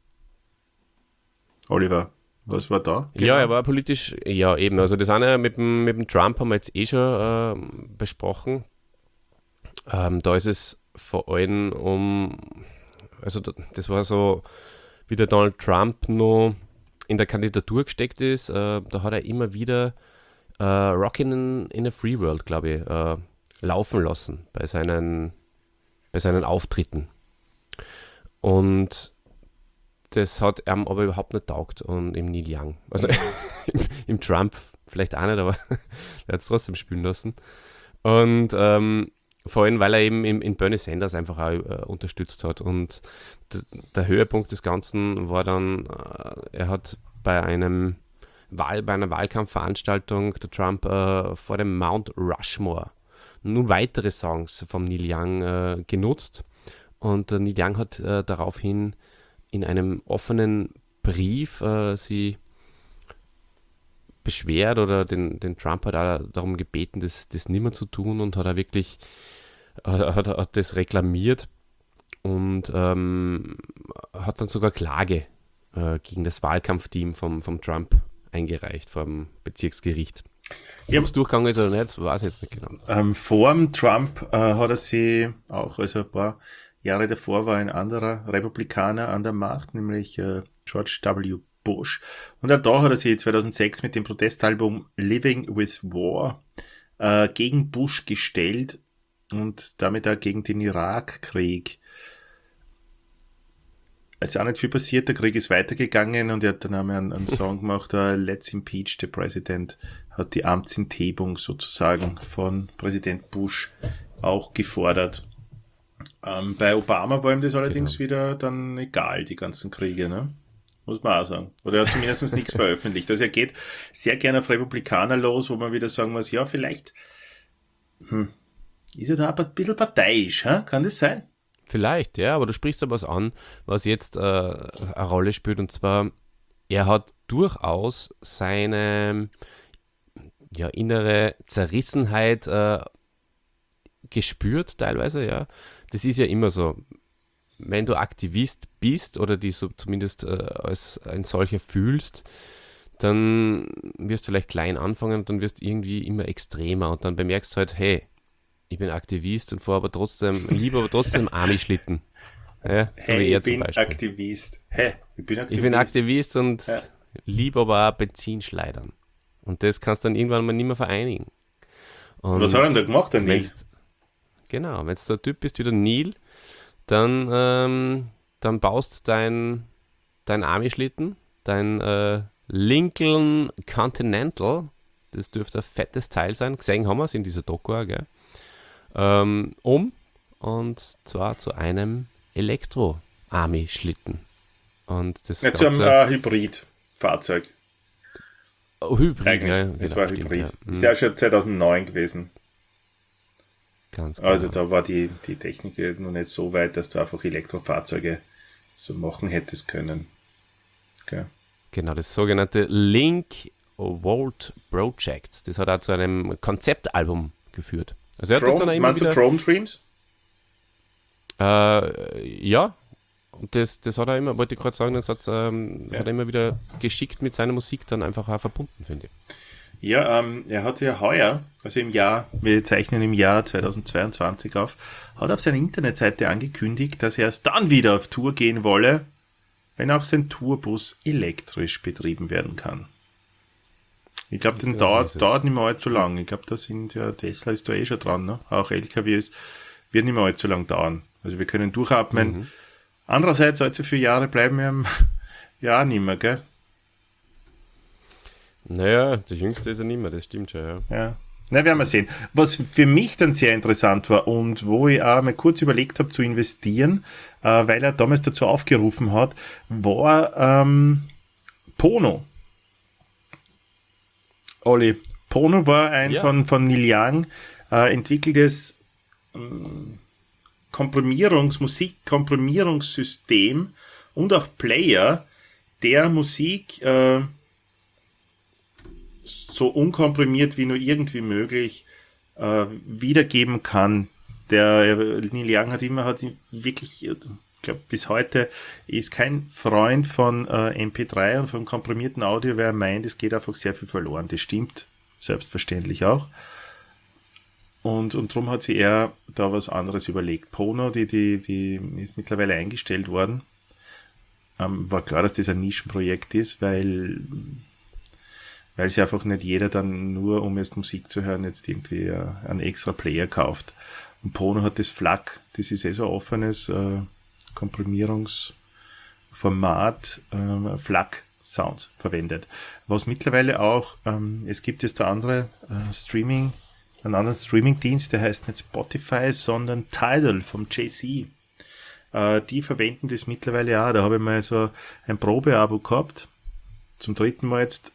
Oliver, was war da? Ja, er war politisch, ja eben, also das eine mit dem Trump haben wir jetzt schon besprochen. Da ist es vor allem also das war so, wie der Donald Trump noch in der Kandidatur gesteckt ist, da hat er immer wieder Rockin' in a Free World, glaube ich, laufen lassen bei seinen Auftritten. Und das hat ihm aber überhaupt nicht taugt und im Neil Young. Also im Trump vielleicht auch nicht, aber er hat es trotzdem spielen lassen. Und vor allem, weil er eben in Bernie Sanders einfach auch unterstützt hat. Und der Höhepunkt des Ganzen war dann, er hat bei einer Wahlkampfveranstaltung der Trump vor dem Mount Rushmore nun weitere Songs vom Neil Young genutzt. Und der Neil Young hat daraufhin in einem offenen Brief sie beschwert oder den Trump hat auch darum gebeten, das nicht mehr zu tun, und hat er wirklich hat das reklamiert und hat dann sogar Klage gegen das Wahlkampfteam vom Trump eingereicht vor dem Bezirksgericht. Ja, Ob es durchgegangen ist oder nicht, weiß ich jetzt nicht genau. Vor dem Trump hat er sie auch, also ein paar Jahre davor war ein anderer Republikaner an der Macht, nämlich George W. Bush. Und auch da hat er sich 2006 mit dem Protestalbum Living with War gegen Bush gestellt und damit auch gegen den Irakkrieg. Es ist auch nicht viel passiert, der Krieg ist weitergegangen und er hat dann einmal einen Song gemacht, Let's Impeach the President, hat die Amtsenthebung sozusagen von Präsident Bush auch gefordert. Bei Obama war ihm das allerdings wieder dann egal, die ganzen Kriege, ne? Muss man auch sagen. Oder er hat zumindest nichts veröffentlicht. Also er geht sehr gerne auf Republikaner los, wo man wieder sagen muss, ja, vielleicht ist er da aber ein bisschen parteiisch, hä? Kann das sein? Vielleicht, ja, aber du sprichst da was an, was jetzt eine Rolle spielt, und zwar, er hat durchaus seine innere Zerrissenheit gespürt teilweise, ja. Das ist ja immer so, wenn du Aktivist bist oder die so zumindest als ein solcher fühlst, dann wirst du vielleicht klein anfangen und dann wirst du irgendwie immer extremer und dann bemerkst du halt, hey, ich bin Aktivist und liebe aber trotzdem Army-Schlitten. Ja, so hey, wie er ich bin zum Beispiel. Aktivist. Hey, ich bin Aktivist. Ich bin Aktivist und Ja. liebe aber auch Benzinschleudern. Und das kannst du dann irgendwann mal nicht mehr vereinigen. Und Was hat er denn da gemacht, der Neil? Genau, wenn du so ein Typ bist wie der Neil, dann baust dein Army-Schlitten, dein Lincoln Continental, das dürfte ein fettes Teil sein, gesehen haben wir es in dieser Doku auch, gell? Und zwar zu einem Elektro-Army-Schlitten. Und das Nicht zu einem Hybrid-Fahrzeug. Hybrid, Eigentlich. ja, Es genau, war stimmt, Hybrid. ja. Ist ja schon 2009 gewesen. Ganz genau. Also da war die Technik noch nicht so weit, dass du einfach Elektrofahrzeuge so machen hättest können. Okay. Genau, das sogenannte Link Volt Project. Das hat auch zu einem Konzeptalbum geführt. Also er hat das dann auch immer Meinst du wieder, Chrome Dreams? ja, und das hat er immer, wollte ich gerade sagen, das hat er immer wieder geschickt mit seiner Musik dann einfach auch verbunden, finde ich. Ja, er hat ja heuer, also wir zeichnen im Jahr 2022 auf, hat auf seiner Internetseite angekündigt, dass er erst dann wieder auf Tour gehen wolle, wenn auch sein Tourbus elektrisch betrieben werden kann. Ich glaube, das dauert nicht mehr allzu lang. Ich glaube, Tesla ist da schon dran, ne? Auch LKWs wird nicht mehr allzu lang dauern. Also wir können durchatmen. Andererseits, allzu viele Jahre bleiben wir ja auch nicht mehr, gell? Naja, der Jüngste ist er nicht mehr, das stimmt schon, ja. Ja. Na, werden wir sehen. Was für mich dann sehr interessant war und wo ich auch mal kurz überlegt habe zu investieren, weil er damals dazu aufgerufen hat, war Pono. Olli, Pono war ein von Neil Young entwickeltes Musikkomprimierungssystem und auch Player, der Musik so unkomprimiert wie nur irgendwie möglich wiedergeben kann. Der Neil Young hat wirklich, ich glaube bis heute, ist kein Freund von MP3 und von komprimierten Audio, weil er meint, es geht einfach sehr viel verloren. Das stimmt selbstverständlich auch. Und darum hat sie eher da was anderes überlegt. Pono, die ist mittlerweile eingestellt worden. War klar, dass das ein Nischenprojekt ist, weil sich einfach nicht jeder dann nur, um jetzt Musik zu hören, jetzt irgendwie einen extra Player kauft. Und Pono hat das FLAC, das ist so ein offenes Komprimierungsformat, FLAC-Sound verwendet. Was mittlerweile auch, es gibt jetzt einen anderen Streaming-Dienst, der heißt nicht Spotify, sondern Tidal vom JC. Die verwenden das mittlerweile auch. Da habe ich mal so ein Probeabo gehabt. Zum 3. Mal jetzt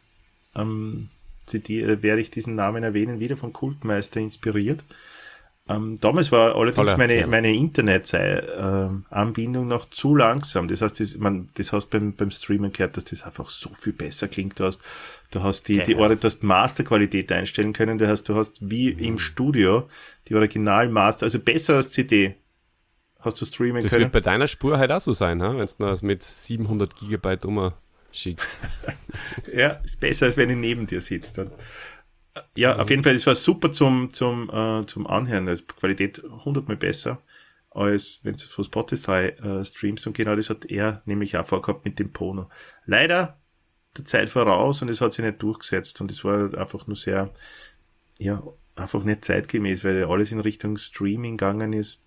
werde ich diesen Namen erwähnen, wieder von Kultmeister inspiriert. Damals war allerdings meine Internet-Anbindung noch zu langsam. Das heißt, das hast beim Streamen gehört, dass das einfach so viel besser klingt. Du hast du hast Masterqualität einstellen können. Du hast wie im Studio die Original-Master, also besser als CD. Hast du streamen das können. Das wird bei deiner Spur halt auch so sein, wenn du das mit 700 Gigabyte schickst. Ja, ist besser, als wenn ich neben dir sitze dann. Ja, auf jeden Fall, das war super zum Anhören. Also Qualität 100-mal besser, als wenn du von Spotify streamst. Und genau das hat er nämlich auch vorgehabt mit dem Pono. Leider der Zeit voraus und es hat sich nicht durchgesetzt. Und es war einfach nur sehr, einfach nicht zeitgemäß, weil alles in Richtung Streaming gegangen ist.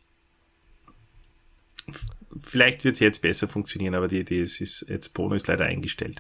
Vielleicht wird es jetzt besser funktionieren, aber Pono ist leider eingestellt.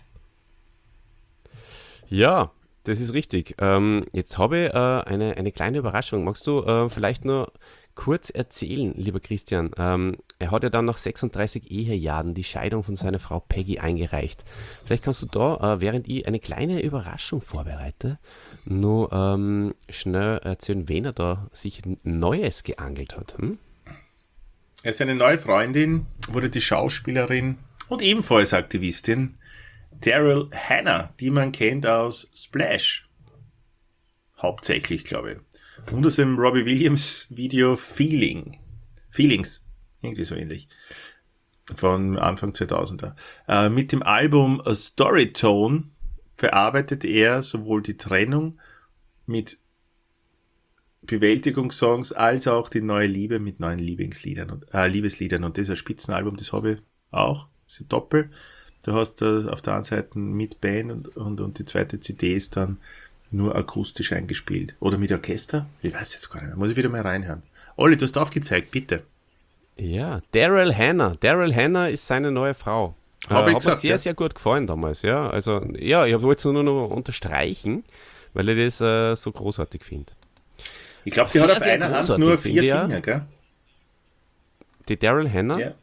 Ja, das ist richtig. Jetzt habe ich eine kleine Überraschung. Magst du vielleicht nur kurz erzählen, lieber Christian? Er hat ja dann nach 36 Ehejahren die Scheidung von seiner Frau Peggy eingereicht. Vielleicht kannst du da, während ich eine kleine Überraschung vorbereite, nur schnell erzählen, wen er da sich Neues geangelt hat. Er ist eine neue Freundin, wurde die Schauspielerin und ebenfalls Aktivistin Daryl Hannah, die man kennt aus Splash. Hauptsächlich, glaube ich. Und aus dem Robbie Williams Video Feelings. Irgendwie so ähnlich. Von Anfang 2000er. Mit dem Album A Storytone verarbeitet er sowohl die Trennung mit Bewältigungssongs als auch die neue Liebe mit neuen Liebesliedern. Und das ist ein Spitzenalbum, das habe ich auch. Das ist Doppel. Du hast auf der einen Seite mit Band und die zweite CD ist dann nur akustisch eingespielt. Oder mit Orchester? Ich weiß jetzt gar nicht mehr. Muss ich wieder mal reinhören. Olli, du hast aufgezeigt, bitte. Ja, Daryl Hannah. Daryl Hannah ist seine neue Frau. Hat mir sehr, sehr gut gefallen damals. Ja, also, ja, ich wollte es nur noch unterstreichen, weil ich das so großartig finde. Ich glaube, sie hat auf einer Hand nur 4 Finger, gell? Die Daryl Hannah? Ja.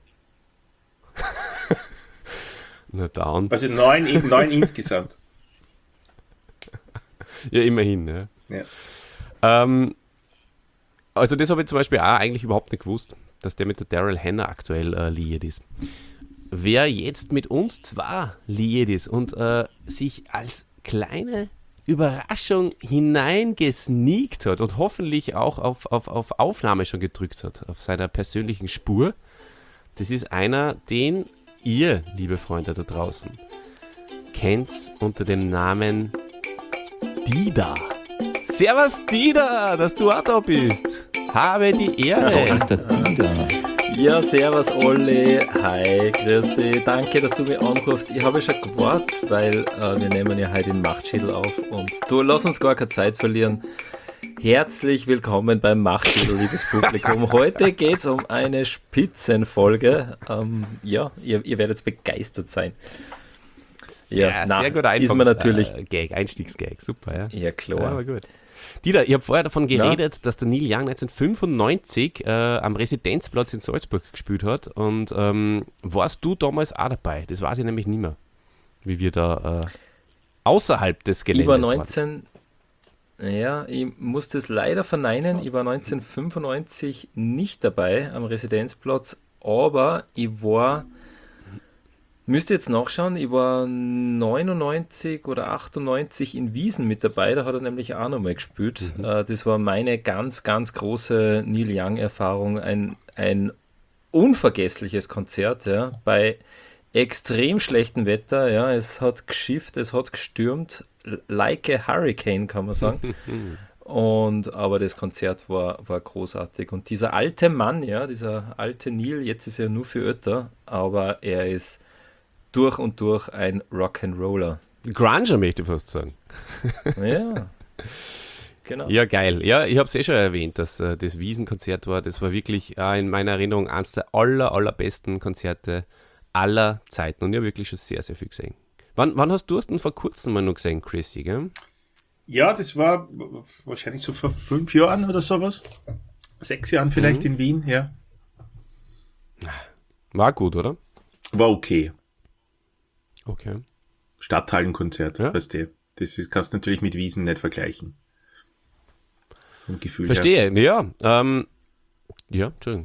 Na down. Also 9 insgesamt. Ja, immerhin, ja. Also das habe ich zum Beispiel auch eigentlich überhaupt nicht gewusst, dass der mit der Daryl Hannah aktuell liiert ist. Wer jetzt mit uns zwar liiert ist und sich als kleine Überraschung hineingesneakt hat und hoffentlich auch auf Aufnahme schon gedrückt hat, auf seiner persönlichen Spur, das ist einer, den ihr, liebe Freunde da draußen, kennt unter dem Namen Dida. Servus Dida, dass du auch da bist. Habe die Ehre. Da ist der Dida. Ja, servus Olli. Hi, grüß dich. Danke, dass du mich anrufst. Ich habe schon gewartet, weil wir nehmen ja heute den Machtschädel auf und du, lass uns gar keine Zeit verlieren. Herzlich willkommen beim Machtschädel, liebes Publikum. Heute geht es um eine Spitzenfolge. Ja, ihr werdet begeistert sein. Sehr gut ist man natürlich Gag, Einstiegsgag, super, ja. Ja, klar. Ja, aber gut. Dieter, ich habe vorher davon geredet, dass der Neil Young 1995 am Residenzplatz in Salzburg gespielt hat und warst du damals auch dabei? Das weiß ich nämlich nicht mehr, wie wir da außerhalb des Geländes waren. Ja, ich muss das leider verneinen, ich war 1995 nicht dabei am Residenzplatz, aber ich war, müsste jetzt nachschauen, ich war 99 oder 98 in Wiesen mit dabei, da hat er nämlich auch nochmal gespielt. Das war meine ganz, ganz große Neil Young-Erfahrung, ein unvergessliches Konzert, ja, bei extrem schlechtem Wetter, ja, es hat geschifft, es hat gestürmt, like a hurricane, kann man sagen. Aber das Konzert war großartig. Und dieser alte Mann, ja, dieser alte Neil, jetzt ist er nur für älter, aber er ist durch und durch ein Rock'n'Roller. Granger möchte ich fast sagen. Ja, genau. Ja, geil. Ja, ich habe es schon erwähnt, dass das Wiesenkonzert war. Das war wirklich in meiner Erinnerung eines der allerbesten Konzerte aller Zeiten. Und ich habe wirklich schon sehr, sehr viel gesehen. Wann hast du es denn vor kurzem mal noch gesehen, Chrissy, gell? Ja, das war wahrscheinlich so vor 5 Jahren oder sowas. 6 Jahren vielleicht in Wien, ja. War gut, oder? War okay. Okay. Stadthallenkonzert, Ja. weißt du. Kannst du natürlich mit Wiesen nicht vergleichen. Vom Gefühl Verstehe, ja. Ja, Entschuldigung.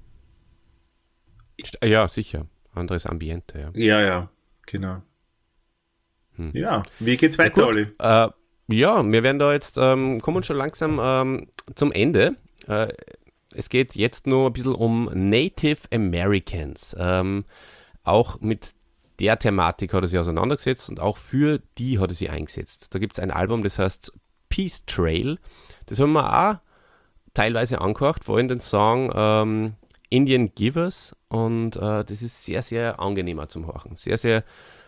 Ja, sicher. Anderes Ambiente, ja. her. Ja, genau. Ja, wie geht's weiter, gut. Olli? Ja, wir werden da jetzt, kommen schon langsam zum Ende. Es geht jetzt nur ein bisschen um Native Americans. Auch mit der Thematik hat er sich auseinandergesetzt und auch für die hat er sich eingesetzt. Da gibt es ein Album, das heißt Peace Trail. Das haben wir auch teilweise angehört, vor allem den Song Indian Givers. Und das ist sehr, sehr angenehmer zum Hören. Sehr, sehr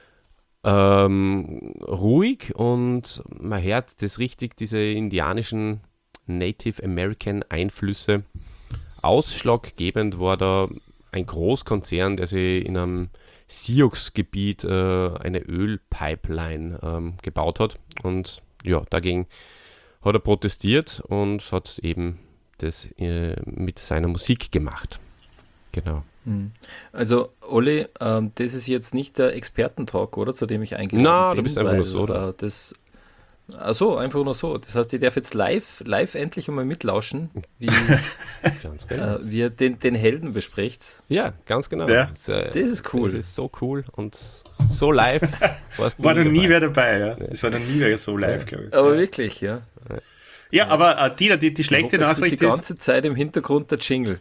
ruhig und man hört das richtig, diese indianischen Native American Einflüsse. Ausschlaggebend war da ein Großkonzern, der sich in einem Sioux-Gebiet eine Ölpipeline gebaut hat. Und ja, dagegen hat er protestiert und hat eben das mit seiner Musik gemacht. Genau. Also, Olli, das ist jetzt nicht der Expertentalk, oder? Zu dem ich eingeladen bin. Na, du bist einfach nur so, oder? Achso, einfach nur so. Das heißt, ich darf jetzt live endlich einmal mitlauschen, wie, Ganz genau. wie ihr den Helden besprecht. Ja, ganz genau. Ja. Das ist cool. Das ist so cool und so live. warst du War noch nie dabei. wer dabei, ja. Es war noch nie wer so live, glaube ich. Aber wirklich, ja. Ja, aber Dieter, die schlechte Die Nachricht ist, ganze Zeit im Hintergrund der Jingle.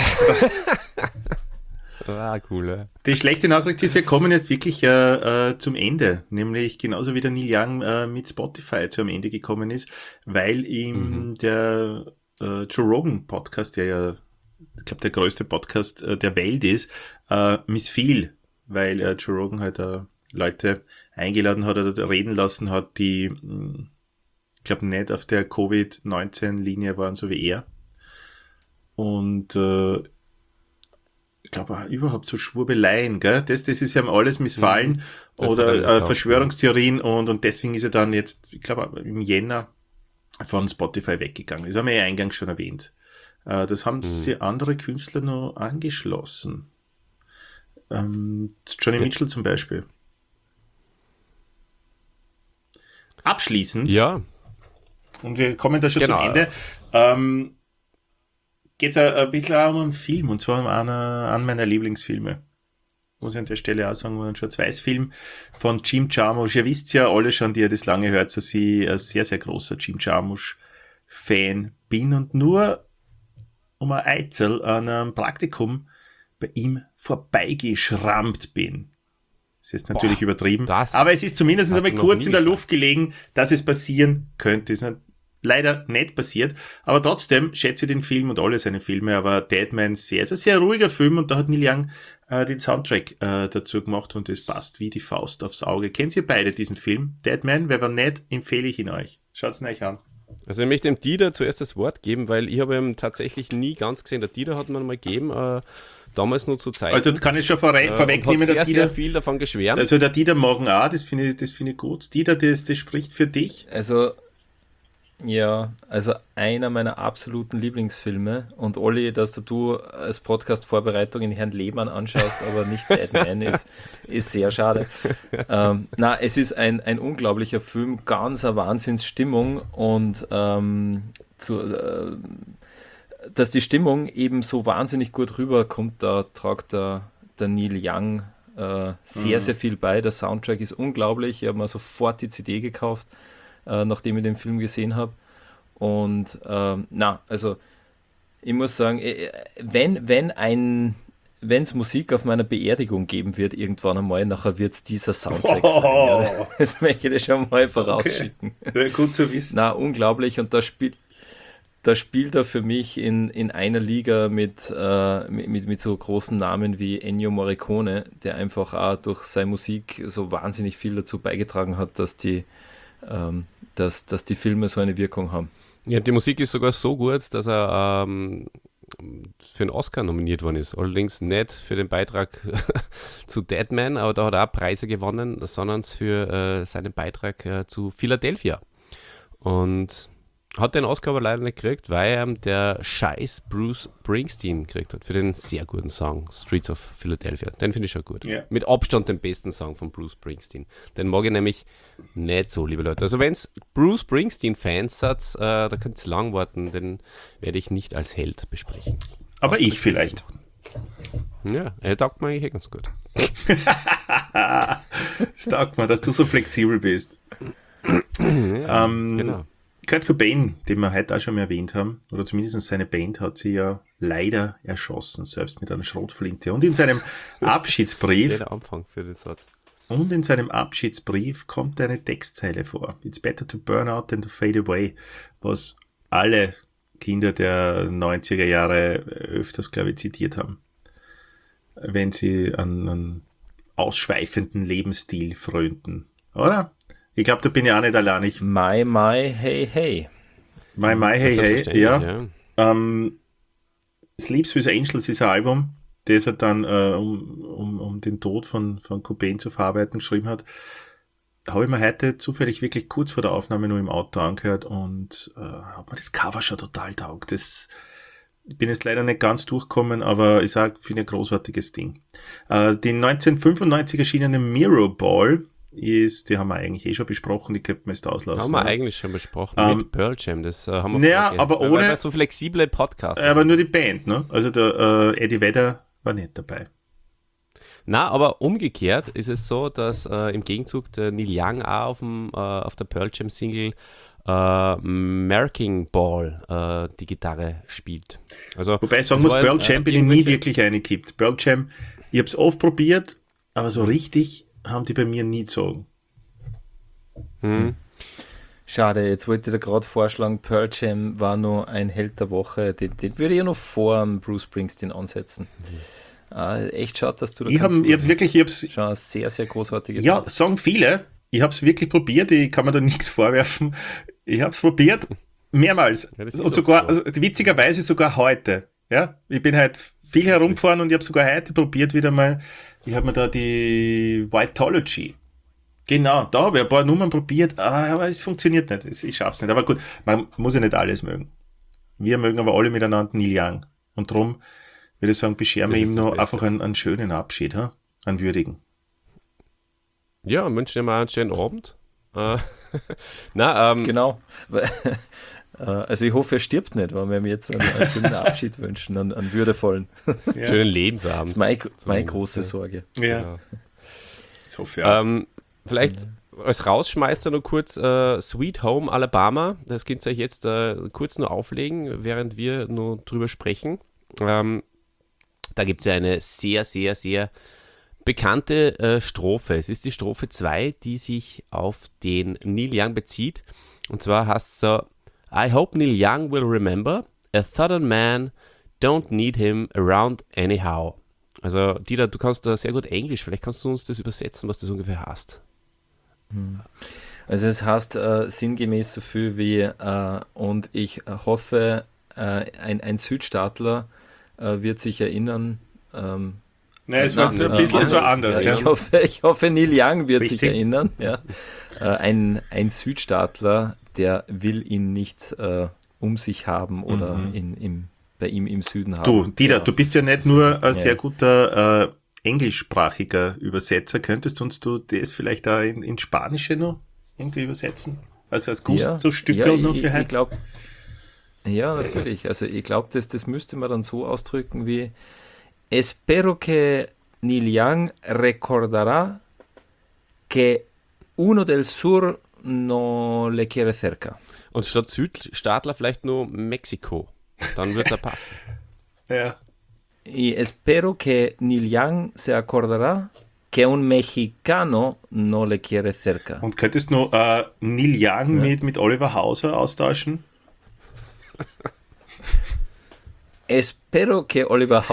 Cool, ja. die schlechte Nachricht ist, wir kommen jetzt wirklich zum Ende, nämlich genauso wie der Neil Young mit Spotify zum Ende gekommen ist, weil ihm der Joe Rogan Podcast, der ja, ich glaube, der größte Podcast der Welt ist, missfiel, weil Joe Rogan halt Leute eingeladen hat oder reden lassen hat, die, ich glaube, nicht auf der Covid-19-Linie waren, so wie er. Und ich glaube überhaupt so Schwurbeleien, gell? Das ist ja alles missfallen. Das Oder hat er geglaubt, Verschwörungstheorien und deswegen ist er dann jetzt, ich glaube, im Jänner von Spotify weggegangen. Das haben wir ja eingangs schon erwähnt. Das haben sie andere Künstler noch angeschlossen. Johnny Mitchell zum Beispiel. Abschließend, Ja, und wir kommen da schon Genau. zum Ende, geht es ein bisschen auch um einen Film, und zwar um einen meiner Lieblingsfilme. Muss ich an der Stelle auch sagen, ein Schwarz-Weiß-Film von Jim Jarmusch. Ihr wisst ja alle schon, die ihr das lange hört, dass ich ein sehr, sehr großer Jim Jarmusch-Fan bin und nur um ein Eizel an einem Praktikum bei ihm vorbeigeschrammt bin. Das ist natürlich übertrieben, aber es ist zumindest hast einmal du noch kurz nie in der geschafft. Luft gelegen, dass es passieren könnte. Ist leider nicht passiert, aber trotzdem schätze ich den Film und alle seine Filme, aber Deadman ist ein sehr ruhiger Film und da hat Neil Young den Soundtrack dazu gemacht und das passt wie die Faust aufs Auge. Kennt ihr beide diesen Film? Deadman? Wenn nicht, empfehle ich ihn euch. Schaut's ihn euch an. Also ich möchte dem Dieter zuerst das Wort geben, weil ich habe ihn tatsächlich nie ganz gesehen. Der Dieter hat man mal gegeben, damals nur zu Zeiten. Also kann ich schon vorwegnehmen, hat der sehr Dieter, viel davon geschwärmt. also der Dieter morgen auch, das finde ich gut. Dieter, das spricht für dich. Also, ja, also einer meiner absoluten Lieblingsfilme und Olli, dass du als Podcast-Vorbereitung in Herrn Lehmann anschaust, aber nicht Batman, ist sehr schade. Es ist ein unglaublicher Film, ganz eine Wahnsinnsstimmung und dass die Stimmung eben so wahnsinnig gut rüberkommt, da tragt der Neil Young sehr, sehr viel bei. Der Soundtrack ist unglaublich. Ich habe mir sofort die CD gekauft, nachdem ich den Film gesehen habe. Und also ich muss sagen, wenn es Musik auf meiner Beerdigung geben wird, irgendwann einmal, nachher wird es dieser Soundtrack sein. Ja, das möchte ich schon mal vorausschicken. Okay. Gut zu wissen. Unglaublich. Und da spielt er für mich in einer Liga mit so großen Namen wie Ennio Morricone, der einfach auch durch seine Musik so wahnsinnig viel dazu beigetragen hat, dass die Filme so eine Wirkung haben. Ja, die Musik ist sogar so gut, dass er für einen Oscar nominiert worden ist. Allerdings nicht für den Beitrag zu Deadman, aber da hat er auch Preise gewonnen, sondern für seinen Beitrag zu Philadelphia. Und hat den Oscar aber leider nicht gekriegt, weil der scheiß Bruce Springsteen gekriegt hat für den sehr guten Song Streets of Philadelphia. Den finde ich schon gut. Ja. Mit Abstand den besten Song von Bruce Springsteen. Den mag ich nämlich nicht so, liebe Leute. Also wenn es Bruce Springsteen-Fans seid, da könnt ihr lang warten, den werde ich nicht als Held besprechen. Aber ich vielleicht. Ja, er taugt mir eigentlich ganz gut. Das taugt mir, dass du so flexibel bist. Ja, genau. Kurt Cobain, den wir heute auch schon mal erwähnt haben, oder zumindest seine Band hat sie ja leider erschossen, selbst mit einer Schrotflinte. Und in seinem Abschiedsbrief Schöner Anfang für den Satz. kommt eine Textzeile vor. It's better to burn out than to fade away, was alle Kinder der 90er Jahre öfters, glaube ich, zitiert haben, wenn sie an ausschweifenden Lebensstil frönten, oder? Ich glaube, da bin ich auch nicht allein. My, hey, hey. My, hey, hey, ja. Ja. Sleeps with Angels ist ein Album, das er dann, um den Tod von Cobain zu verarbeiten, geschrieben hat. Habe ich mir heute zufällig wirklich kurz vor der Aufnahme nur im Auto angehört und hat mir das Cover schon total taugt. Ich bin jetzt leider nicht ganz durchgekommen, aber ich sage, finde ein großartiges Ding. Den 1995 erschienenen Mirror Ball die haben wir eigentlich schon besprochen, die könnten wir jetzt auslassen. Haben wir eigentlich schon besprochen mit Pearl Jam, das haben wir naja, aber ohne... Weil so flexible Podcasts. Aber nur die Band, ne? Also der Eddie Vedder war nicht dabei. Na, aber umgekehrt ist es so, dass im Gegenzug der Neil Young auch auf der Pearl Jam Single Marking Ball die Gitarre spielt. Also, wobei ich sagen muss, Pearl Jam bin ich nie wirklich eingekippt. Pearl Jam, ich habe es oft probiert, aber so richtig haben die bei mir nie gezogen. Schade, jetzt wollte ich dir gerade vorschlagen, Pearl Jam war nur ein Held der Woche. Den würde ich ja noch vor Bruce Springsteen ansetzen. Echt schade, dass du da Ich hab's schon ein sehr, sehr großartiges. Ja, sagen viele. Ich habe es wirklich probiert, ich kann mir da nichts vorwerfen. Ich habe es probiert, mehrmals. Ja, und sogar, also, witzigerweise sogar heute. Ja, ich bin halt viel herumgefahren und ich habe sogar heute probiert wieder mal. Ich habe mir da die Whiteology. Genau, da habe ich ein paar Nummern probiert, aber es funktioniert nicht. Ich schaff's nicht. Aber gut, man muss ja nicht alles mögen. Wir mögen aber alle miteinander Neil Young. Und darum würde ich sagen, bescheren wir ihm noch einfach einen schönen Abschied, einen würdigen. Ja, und wünschen dir mal einen schönen Abend. Genau. Also ich hoffe, er stirbt nicht, weil wir ihm jetzt einen schönen Abschied wünschen, einen würdevollen. Ja. Schönen Lebensabend. Das ist meine große Sorge. Ja. Genau. Ich hoffe, ja. Vielleicht als Rausschmeißer noch kurz Sweet Home Alabama. Das könnt ihr euch jetzt kurz nur auflegen, während wir nur drüber sprechen. Da gibt es ja eine sehr, sehr, sehr bekannte Strophe. Es ist die Strophe 2, die sich auf den Neil Young bezieht. Und zwar heißt es so: I hope Neil Young will remember, a southern man don't need him around anyhow. Also Dieter, du kannst da sehr gut Englisch, vielleicht kannst du uns das übersetzen, was das ungefähr heißt. Also es heißt sinngemäß so viel wie und ich hoffe, ein Südstaatler wird sich erinnern. Es war anders. Ja, Ja. ich hoffe, Neil Young wird sich Richtig. erinnern. Ja. Ein Südstaatler, der will ihn nicht um sich haben oder bei ihm im Süden haben. Du, Dieter, Ja. du bist ja nicht nur ein sehr guter englischsprachiger Übersetzer. Könntest du das vielleicht da ins Spanische noch irgendwie übersetzen? Also als Gusto-Stückel noch für ich heute? glaube, ja, natürlich. Also ich glaube, das müsste man dann so ausdrücken wie Espero que Neil Young recordará que uno del sur no le quiere cerca. Und statt Südstaatler vielleicht nur Mexiko. Dann wird er passen. Ja. Y espero que Neil Young se acordará que un mexicano no le quiere cerca. Und könntest du noch Neil Young mit Oliver Hauser austauschen? Espero que Oliver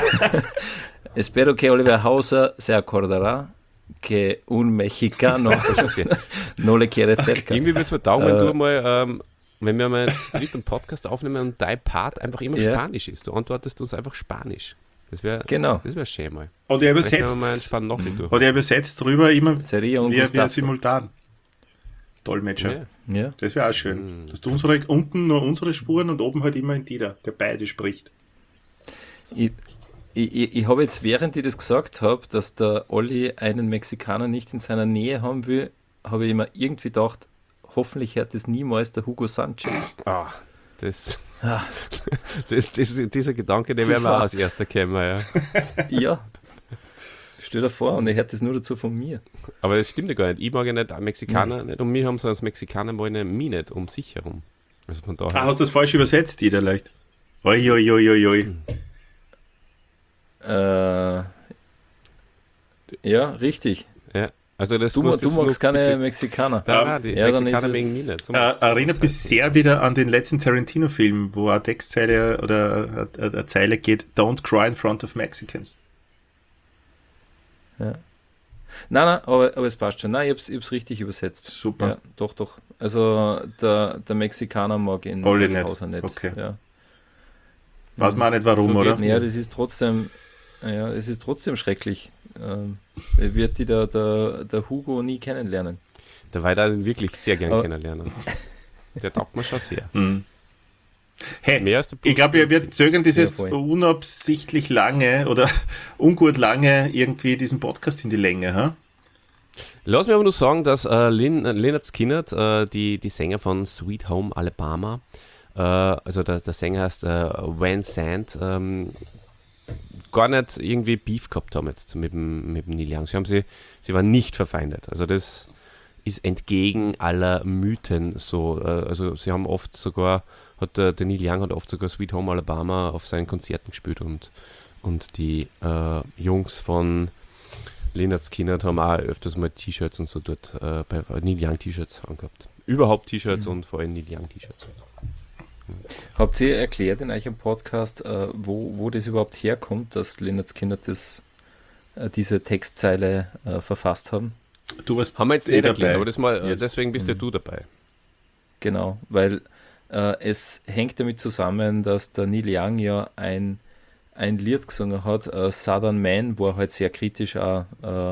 Hauser se acordará que un mexicano no le quiere cerca. Irgendwie würde es mir taugen, wenn du mal, wenn wir mal zu dritt einen Podcast aufnehmen und dein Part einfach immer Spanisch ist. Du antwortest uns einfach Spanisch. Das wäre schön mal. Und er Vielleicht können wir mal einen spannenden Nachricht durch. Oder er übersetzt drüber immer Sería un wie gustazo. simultan. Dolmetscher. Ja. Ja. Das wäre auch schön. Dass du unten nur unsere Spuren und oben halt immer ein Dieter, der beide spricht. Ich habe jetzt, während ich das gesagt habe, dass der Olli einen Mexikaner nicht in seiner Nähe haben will, habe ich mir irgendwie gedacht, hoffentlich hört das niemals der Hugo Sanchez. Dieser Gedanke, den Das werden wir war- auch als erster kennen. Ja. Ja. Stell dir vor, und er hört das nur dazu von mir. Aber das stimmt ja gar nicht. Ich mag ja nicht Mexikaner nicht um mich herum, sondern das Mexikaner wollen mich nicht um sich herum. Also von daher. Hast du das falsch übersetzt, Dieter, leicht? Oi, oi, oi, oi, oi. Ja, richtig. Ja. Also das Du musst magst keine bitte- Mexikaner. Nein, die Ja, dann Mexikaner ist wegen es- mich nicht. So Erinnert mich sehr wieder an den letzten Tarantino-Film, wo eine Textzeile oder eine Zeile geht: Don't cry in front of Mexicans. Nein, aber es passt schon. Nein, ich hab's richtig übersetzt. Super. Ja, doch. Also der Mexikaner mag ihn Olli Olli nicht. Hauser nicht. Okay. Ja. Weiß man auch nicht warum, So oder? geht's. Ja, das ist trotzdem, es ist trotzdem schrecklich. Wird die der Hugo nie kennenlernen. Da war ich wirklich sehr gern Aber- kennenlernen. Der taugt mir schon sehr. Mhm. Hey, Mehr als der ich glaube, wir zögern das Ja, jetzt voll. unabsichtlich lange oder ungut lange irgendwie diesen Podcast in die Länge. Ha? Lass mich aber nur sagen, dass Lynyrd Skynyrd, die Sänger von Sweet Home Alabama, also der Sänger heißt Van Sant, gar nicht irgendwie Beef gehabt haben jetzt mit dem Neil Young. Sie waren nicht verfeindet. Also das ist entgegen aller Mythen so. Also sie haben oft sogar, der Neil Young hat oft sogar Sweet Home Alabama auf seinen Konzerten gespielt und die Jungs von Lynyrd Skynyrd haben auch öfters mal T-Shirts und so dort bei Neil Young T-Shirts angehabt. Überhaupt T-Shirts und vor allem Neil Young T-Shirts. Habt ihr erklärt in euch im Podcast, wo das überhaupt herkommt, dass Lynyrd Skynyrd diese Textzeile verfasst haben? Du warst Haben wir jetzt eh nicht erklärt, aber Jetzt. deswegen bist ja du dabei. Genau, weil es hängt damit zusammen, dass der Neil Young ja ein Lied gesungen hat, Southern Man, wo er halt sehr kritisch auch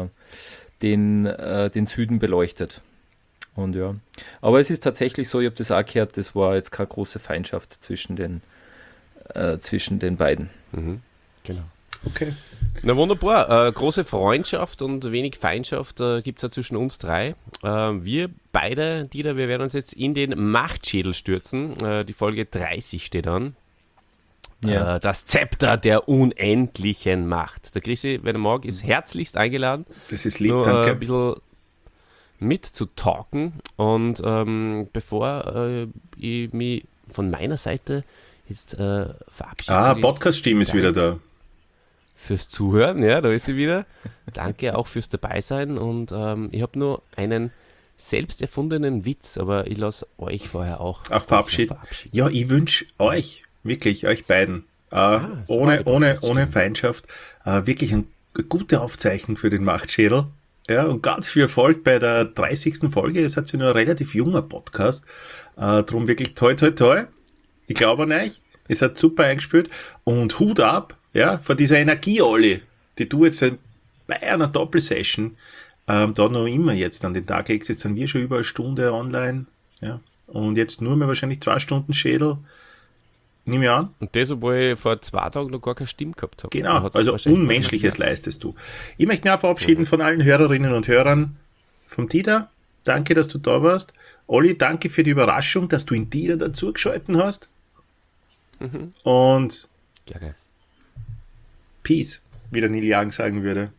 den Süden beleuchtet. Und ja, aber es ist tatsächlich so, ich habe das auch gehört, das war jetzt keine große Feindschaft zwischen den beiden. Mhm. Genau. Okay. Na wunderbar. Große Freundschaft und wenig Feindschaft gibt es ja zwischen uns drei. Wir beide, Dieter, wir werden uns jetzt in den Machtschädel stürzen. Die Folge 30 steht an. Ja. Das Zepter der unendlichen Macht. Der Chrissy, wenn er mag, ist herzlichst eingeladen, Das ist lieb, nur danke. ein bisschen mitzutalken. Und bevor ich mich von meiner Seite jetzt verabschiede. sag ich Podcast-Stimme ist wieder da. fürs Zuhören, ja, da ist sie wieder. Danke auch fürs Dabeisein und ich habe nur einen selbst erfundenen Witz, aber ich lasse euch vorher auch Verabschieden. Ja, ich wünsche euch, wirklich, euch beiden, ohne Feindschaft, wirklich eine gute Aufzeichnung für den Machtschädel. Ja, und ganz viel Erfolg bei der 30. Folge. Ihr seid ja nur ein relativ junger Podcast. Drum wirklich toi, toi, toi. Ich glaube an euch. Ihr seid super eingespielt. Und Hut ab, ja, vor dieser Energie, Olli, die du jetzt bei einer Doppelsession da noch immer jetzt an den Tag legst. Jetzt sind wir schon über eine Stunde online. Ja. Und jetzt nur mehr wahrscheinlich 2 Stunden Schädel. Nehme ich an. Und das, obwohl ich vor 2 Tagen noch gar keine Stimme gehabt habe. Genau, also Unmenschliches leistest du. Ich möchte mich auch verabschieden von allen Hörerinnen und Hörern. Vom Dieter, danke, dass du da warst. Olli, danke für die Überraschung, dass du ihn Dieter dazugeschalten hast. Und Gerne. Peace, wie der Neil Young sagen würde.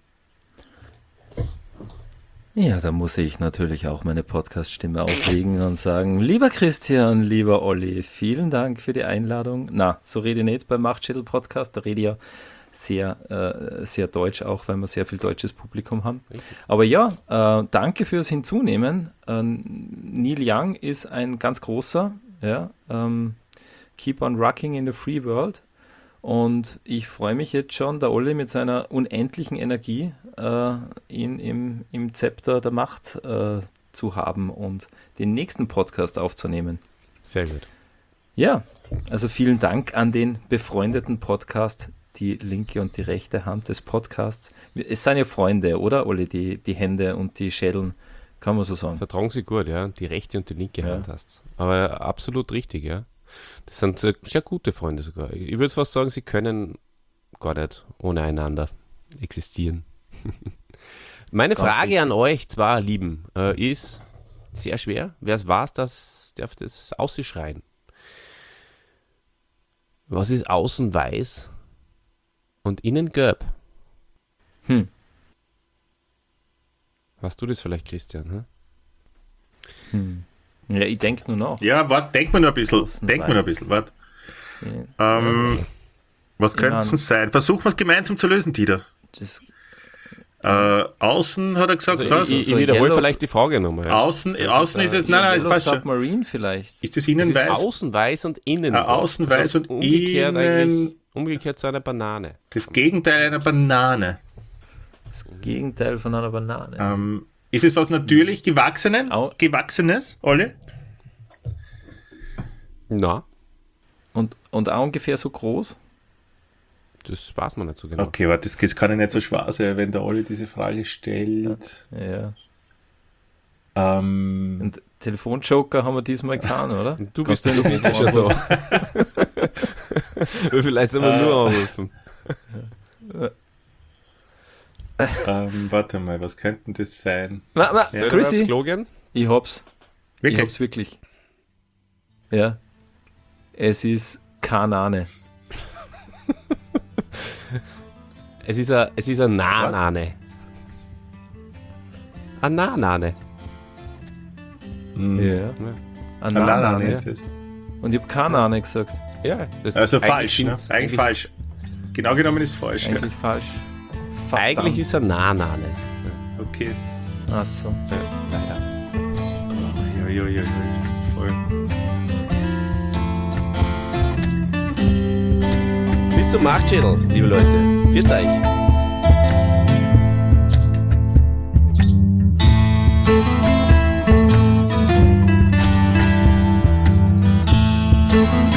Ja, da muss ich natürlich auch meine Podcast-Stimme auflegen und sagen, lieber Christian, lieber Olli, vielen Dank für die Einladung. Na, so rede ich nicht beim Machtschädel-Podcast, da rede ich ja sehr deutsch, auch weil wir sehr viel deutsches Publikum haben. Richtig. Aber ja, danke fürs Hinzunehmen. Neil Young ist ein ganz großer, ja, Keep on Rocking in the Free World. Und ich freue mich jetzt schon, der Olli mit seiner unendlichen Energie ihn im Zepter der Macht zu haben und den nächsten Podcast aufzunehmen. Sehr gut. Ja, also vielen Dank an den befreundeten Podcast, die linke und die rechte Hand des Podcasts. Es sind ja Freunde, oder, Olli, die Hände und die Schädeln, kann man so sagen. Vertragen sie gut, ja. Die rechte und die linke Ja. Hand hast. Aber absolut richtig, ja. Das sind sehr gute Freunde sogar. Ich würde fast sagen, sie können gar nicht ohne einander existieren. Meine Ganz Frage richtig. an euch, zwei Lieben, ist sehr schwer. Wer es weiß, darf das ausschreien. Was ist außen weiß und innen gelb? Weißt du das vielleicht, Christian? Hm? Ja, ich denke nur nach. Ja, warte, denk mir noch ein bisschen. Außen Denk mir noch ein weiß. bisschen, warte. Ja, Was könnte meine- es sein? Versuchen wir es gemeinsam zu lösen, Dieter. das, Außen hat er gesagt, Also was? ich so wiederhole yellow- vielleicht die Frage nochmal. Ja. Außen ist es, nein, es Yellow passt schon. Submarine vielleicht. Ist es Es innen ist weiß? außen weiß und innen gelb. Außen weiß und umgekehrt innen- eigentlich, umgekehrt zu einer Banane. Das Gegenteil einer Banane. Das Gegenteil von einer Banane. Ist es was natürlich Gewachsenes, Olli? Na, Und auch ungefähr so groß? das weiß man nicht so genau. Okay, warte, das kann ja nicht so schwer sein, wenn der Olli diese Frage stellt. Ja. Ähm, Und Telefonjoker haben wir diesmal keinen, oder? Du Kannst bist ja schon da. Vielleicht sollen wir nur anrufen. warte mal, was könnte das sein? Na, Soll ich aufs Chrissy, Klo gehen? ich hab's. Ich Wirklich? hab's wirklich. Ja. Es ist Kanane. Es ist ein Nanane. Ein Nanane. Ja. Ein Banane ja. ist das. Und ich hab Kanane gesagt. Ja, das Also ist falsch, ne? sind's- Eigentlich falsch. Genau genommen ist falsch. Ja. Eigentlich falsch. Eigentlich ist er Nanane. Okay. Ach so. Leider. Ja, voll. Bis zum Machtschädel, liebe Leute. Viert euch.